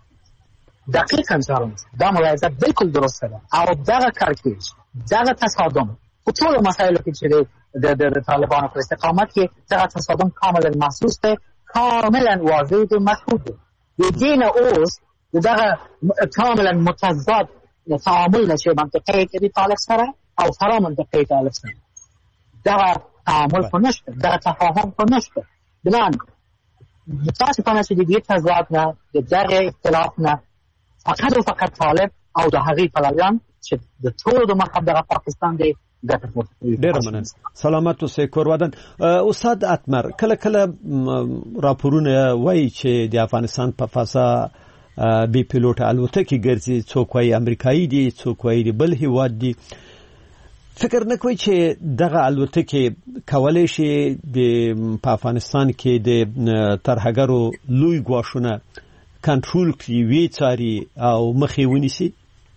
دقیقاً سارم دا ملاحظه بالکل درسته ده او دغه کړکېچ دغه تصادم په ټولو مسایلو کې چې د طالبانو په استقامت کې دغه تصادم کاملا محسوس دی، کاملا واضح دی، مشهود دی. د دې نه اوس دغه کاملا متضاد تعامل چې منطقه کې طالب سره او فرا منطقه طالب سره دغه تعامل خو نشته، دغه تفاهم خو نشته. بنان متاسفانه چې د دې تضاد نه د دغه اختلاف نه فقط و فقط طالب او د هغې پلویان چې د ټولو د مذهب دغه پاکستان دی ګټه پورته کوي. ډېره مننه. سلامت اوسئ کورودن. استاد اتمر، کله کله راپورونه وایي چې د افغانستان په فضا بې پیلوټه الوتکې ګرځي، څوک وایي امریکایي دي، څوک وایي د بل هېواد دي. فکر نه کوئ چې دغه الوتکې کولی شي د په افغانستان کې د ترهګرو لوی ګواښونه کنټرول کړي، وی څاري او مخې ونیسي؟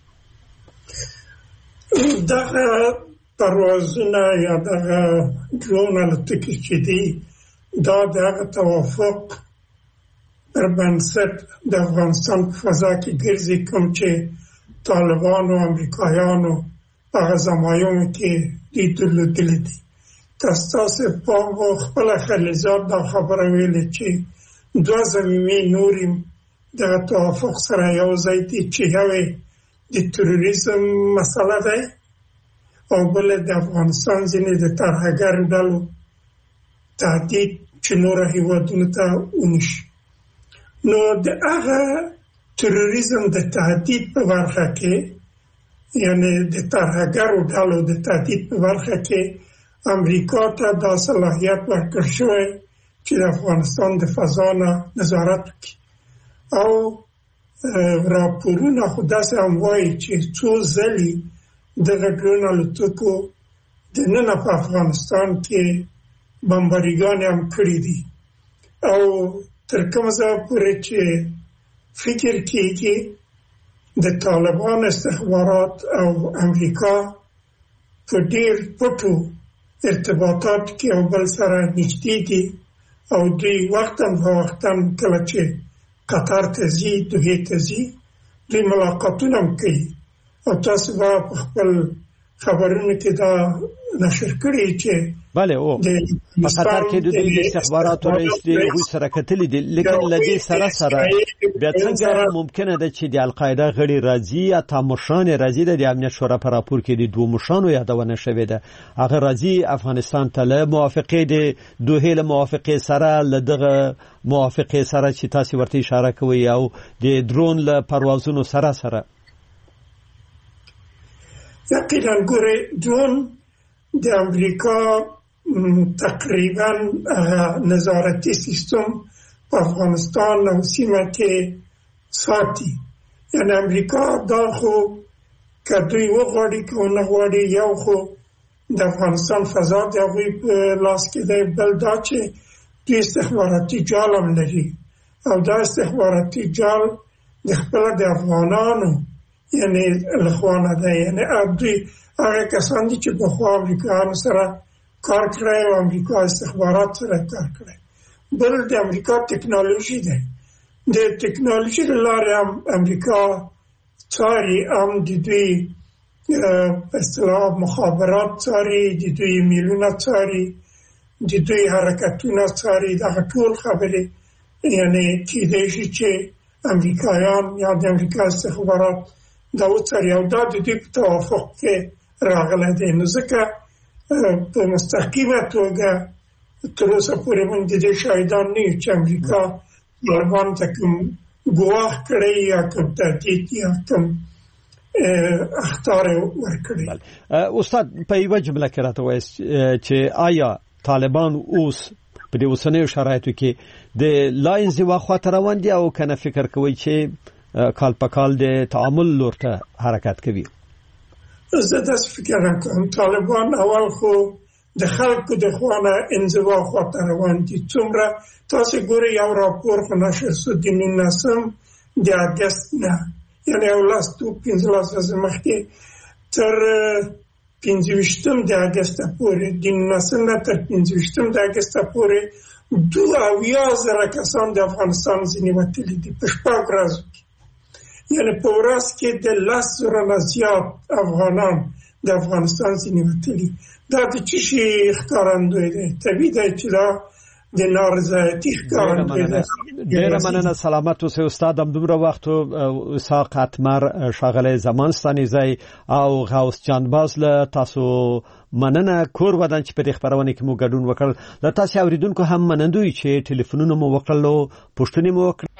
دغه پروازونه یا دغه ډرون الوتکې چې دي دا دغه توافق پر بنسټ د افغانستان په فضا کې ګرځي، کوم چې طالبانو، امریکایانو هغه زمایونو کې دې درلودلې دي. تاسو په خپل خلیزات دا خبره ویلې چې دوه زمینې نورې د توافق سره یو ځای دي چې یوه د تروریزم مسله ده او بل د افغانستان ځینې د ترهګرو ډلو تهدید چې نور هیوادونو ته ونشي. نو د هغه تروریزم د تهدید په برخه کې یعنی د ترهګرو ډلو د تهدید په برخه کې امریکا ته دا صلاحیت ورکړل شوی چې د افغانستان د فضا نه نظارت وکړي او راپورونه خو داسې هم وایي چې څو ځلې دغه ډرون الوتکو دننه په افغانستان کې بمباریګانې هم کړي دي او تر کومه ځایه پورې چې فکر کېږي د طالبان استخبارات او امریکا په ډېر پټو ارتباطات کې او بل سره نږدې دي او دوی وختاً فوقتاً کله چې قطر ته ځي دوحې ته ځي دوی ملاقاتونه هم کوي او تاسو به په خپل خبرونو کې دا نشر کړي چې بله او په قطر کې د دوی استخباراتو رئیس دی هغوی سره کتلي دي لیکن له دې سره سره بیا څنګه ممکنه ده چې د القاعده غړي راځي یا تامرشان راځي د امنیت شورا په راپور کې د دوه مشرانو یادونه شوې ده هغه راځي افغانستان ته له موافقې د دوه له موافقې سره له دغه موافقې سره چې تاسو ورته اشاره کوي او د درون له پروازونو سره سره یقینا ګوره درون د امریکا تقریبا نظارتی سیستم په افغانستان او سیمه کې ساتي. یعنی امریکا دا خو که دوی وغواړي که ونه غواړي یو خو د افغانستان فضا د هغوی په لاس کې دی بل دا چې دوی استخباراتي جال هم لري او دا استخباراتي جال د خپله د افغانانو یعنی لخوانه ده یعنی دوی هغه کسان دي چې پخوا امریکایانو سره کار کړی او امریکا استخبارات سره کار کړی. بل د امریکا ټکنالوژي ده د ټکنالوژي له لارې هم امریکا څاري هم د دوی په اصطلاح مخابرات څاري د دوی ایمیلونه څاري د دوی حرکتونه څاري دغه ټول خبرې یعنی کیدای شي چې امریکایان یا د امریکا استخبارات دا وڅاري او دا د دوی په توافق کې راغلی دی. نو ځکه په مستقیمه توګه تر اوسه پورې موږ د دې شاهدان نه یو چې امریکا طالبان ته کوم ګواښ کړی یا کوم تهدید یا کوم اخطار ورکړی. استاد په یوه جمله کې راته وایاست چې آیا طالبان اوس په دې اوسنیو شرایطو کې د لا انزوا خواته روان دي او کنه فکر کوي چې کال په کال د تعامل لور ته حرکت کوي؟ زه داسې فکر نه کوم. طالبان اول خو د خلکو د خوا نه انزوا خواته روان دي. څومره تاسو ګورئ یو راپور خو نشر شو د نولسم د اګست نه یعنی اولاس تو پنځلس ورځې مخکې تر پنځه ویشتم د اګست پورې د نولسم نه تر پنځه ویشتم د اګست پورې دوه اویا زره کسان د افغانستان ځینې وتلي دي په شپږ ورځو کې. یعنی په ورځ کې د لس زره نه زیات افغانان د افغانستان ځینې وتلي. دا د څه شي ښکارندوی دی؟ طبیعي دی چې دا د نارضایتي ښکارندوی دی. ډېره مننه سلامت اوسئ استاد. همدومره وخت اسحاق اتمر ښاغلی زمان ستانیزی او غوث جانباز له تاسو مننه کور ودان چې په دې خبرونه کې مو ګډون وکړ. له تاسو اوریدونکو هم منندوی چې ټلیفونونه مو وکړلو پوښتنې مو وکړ.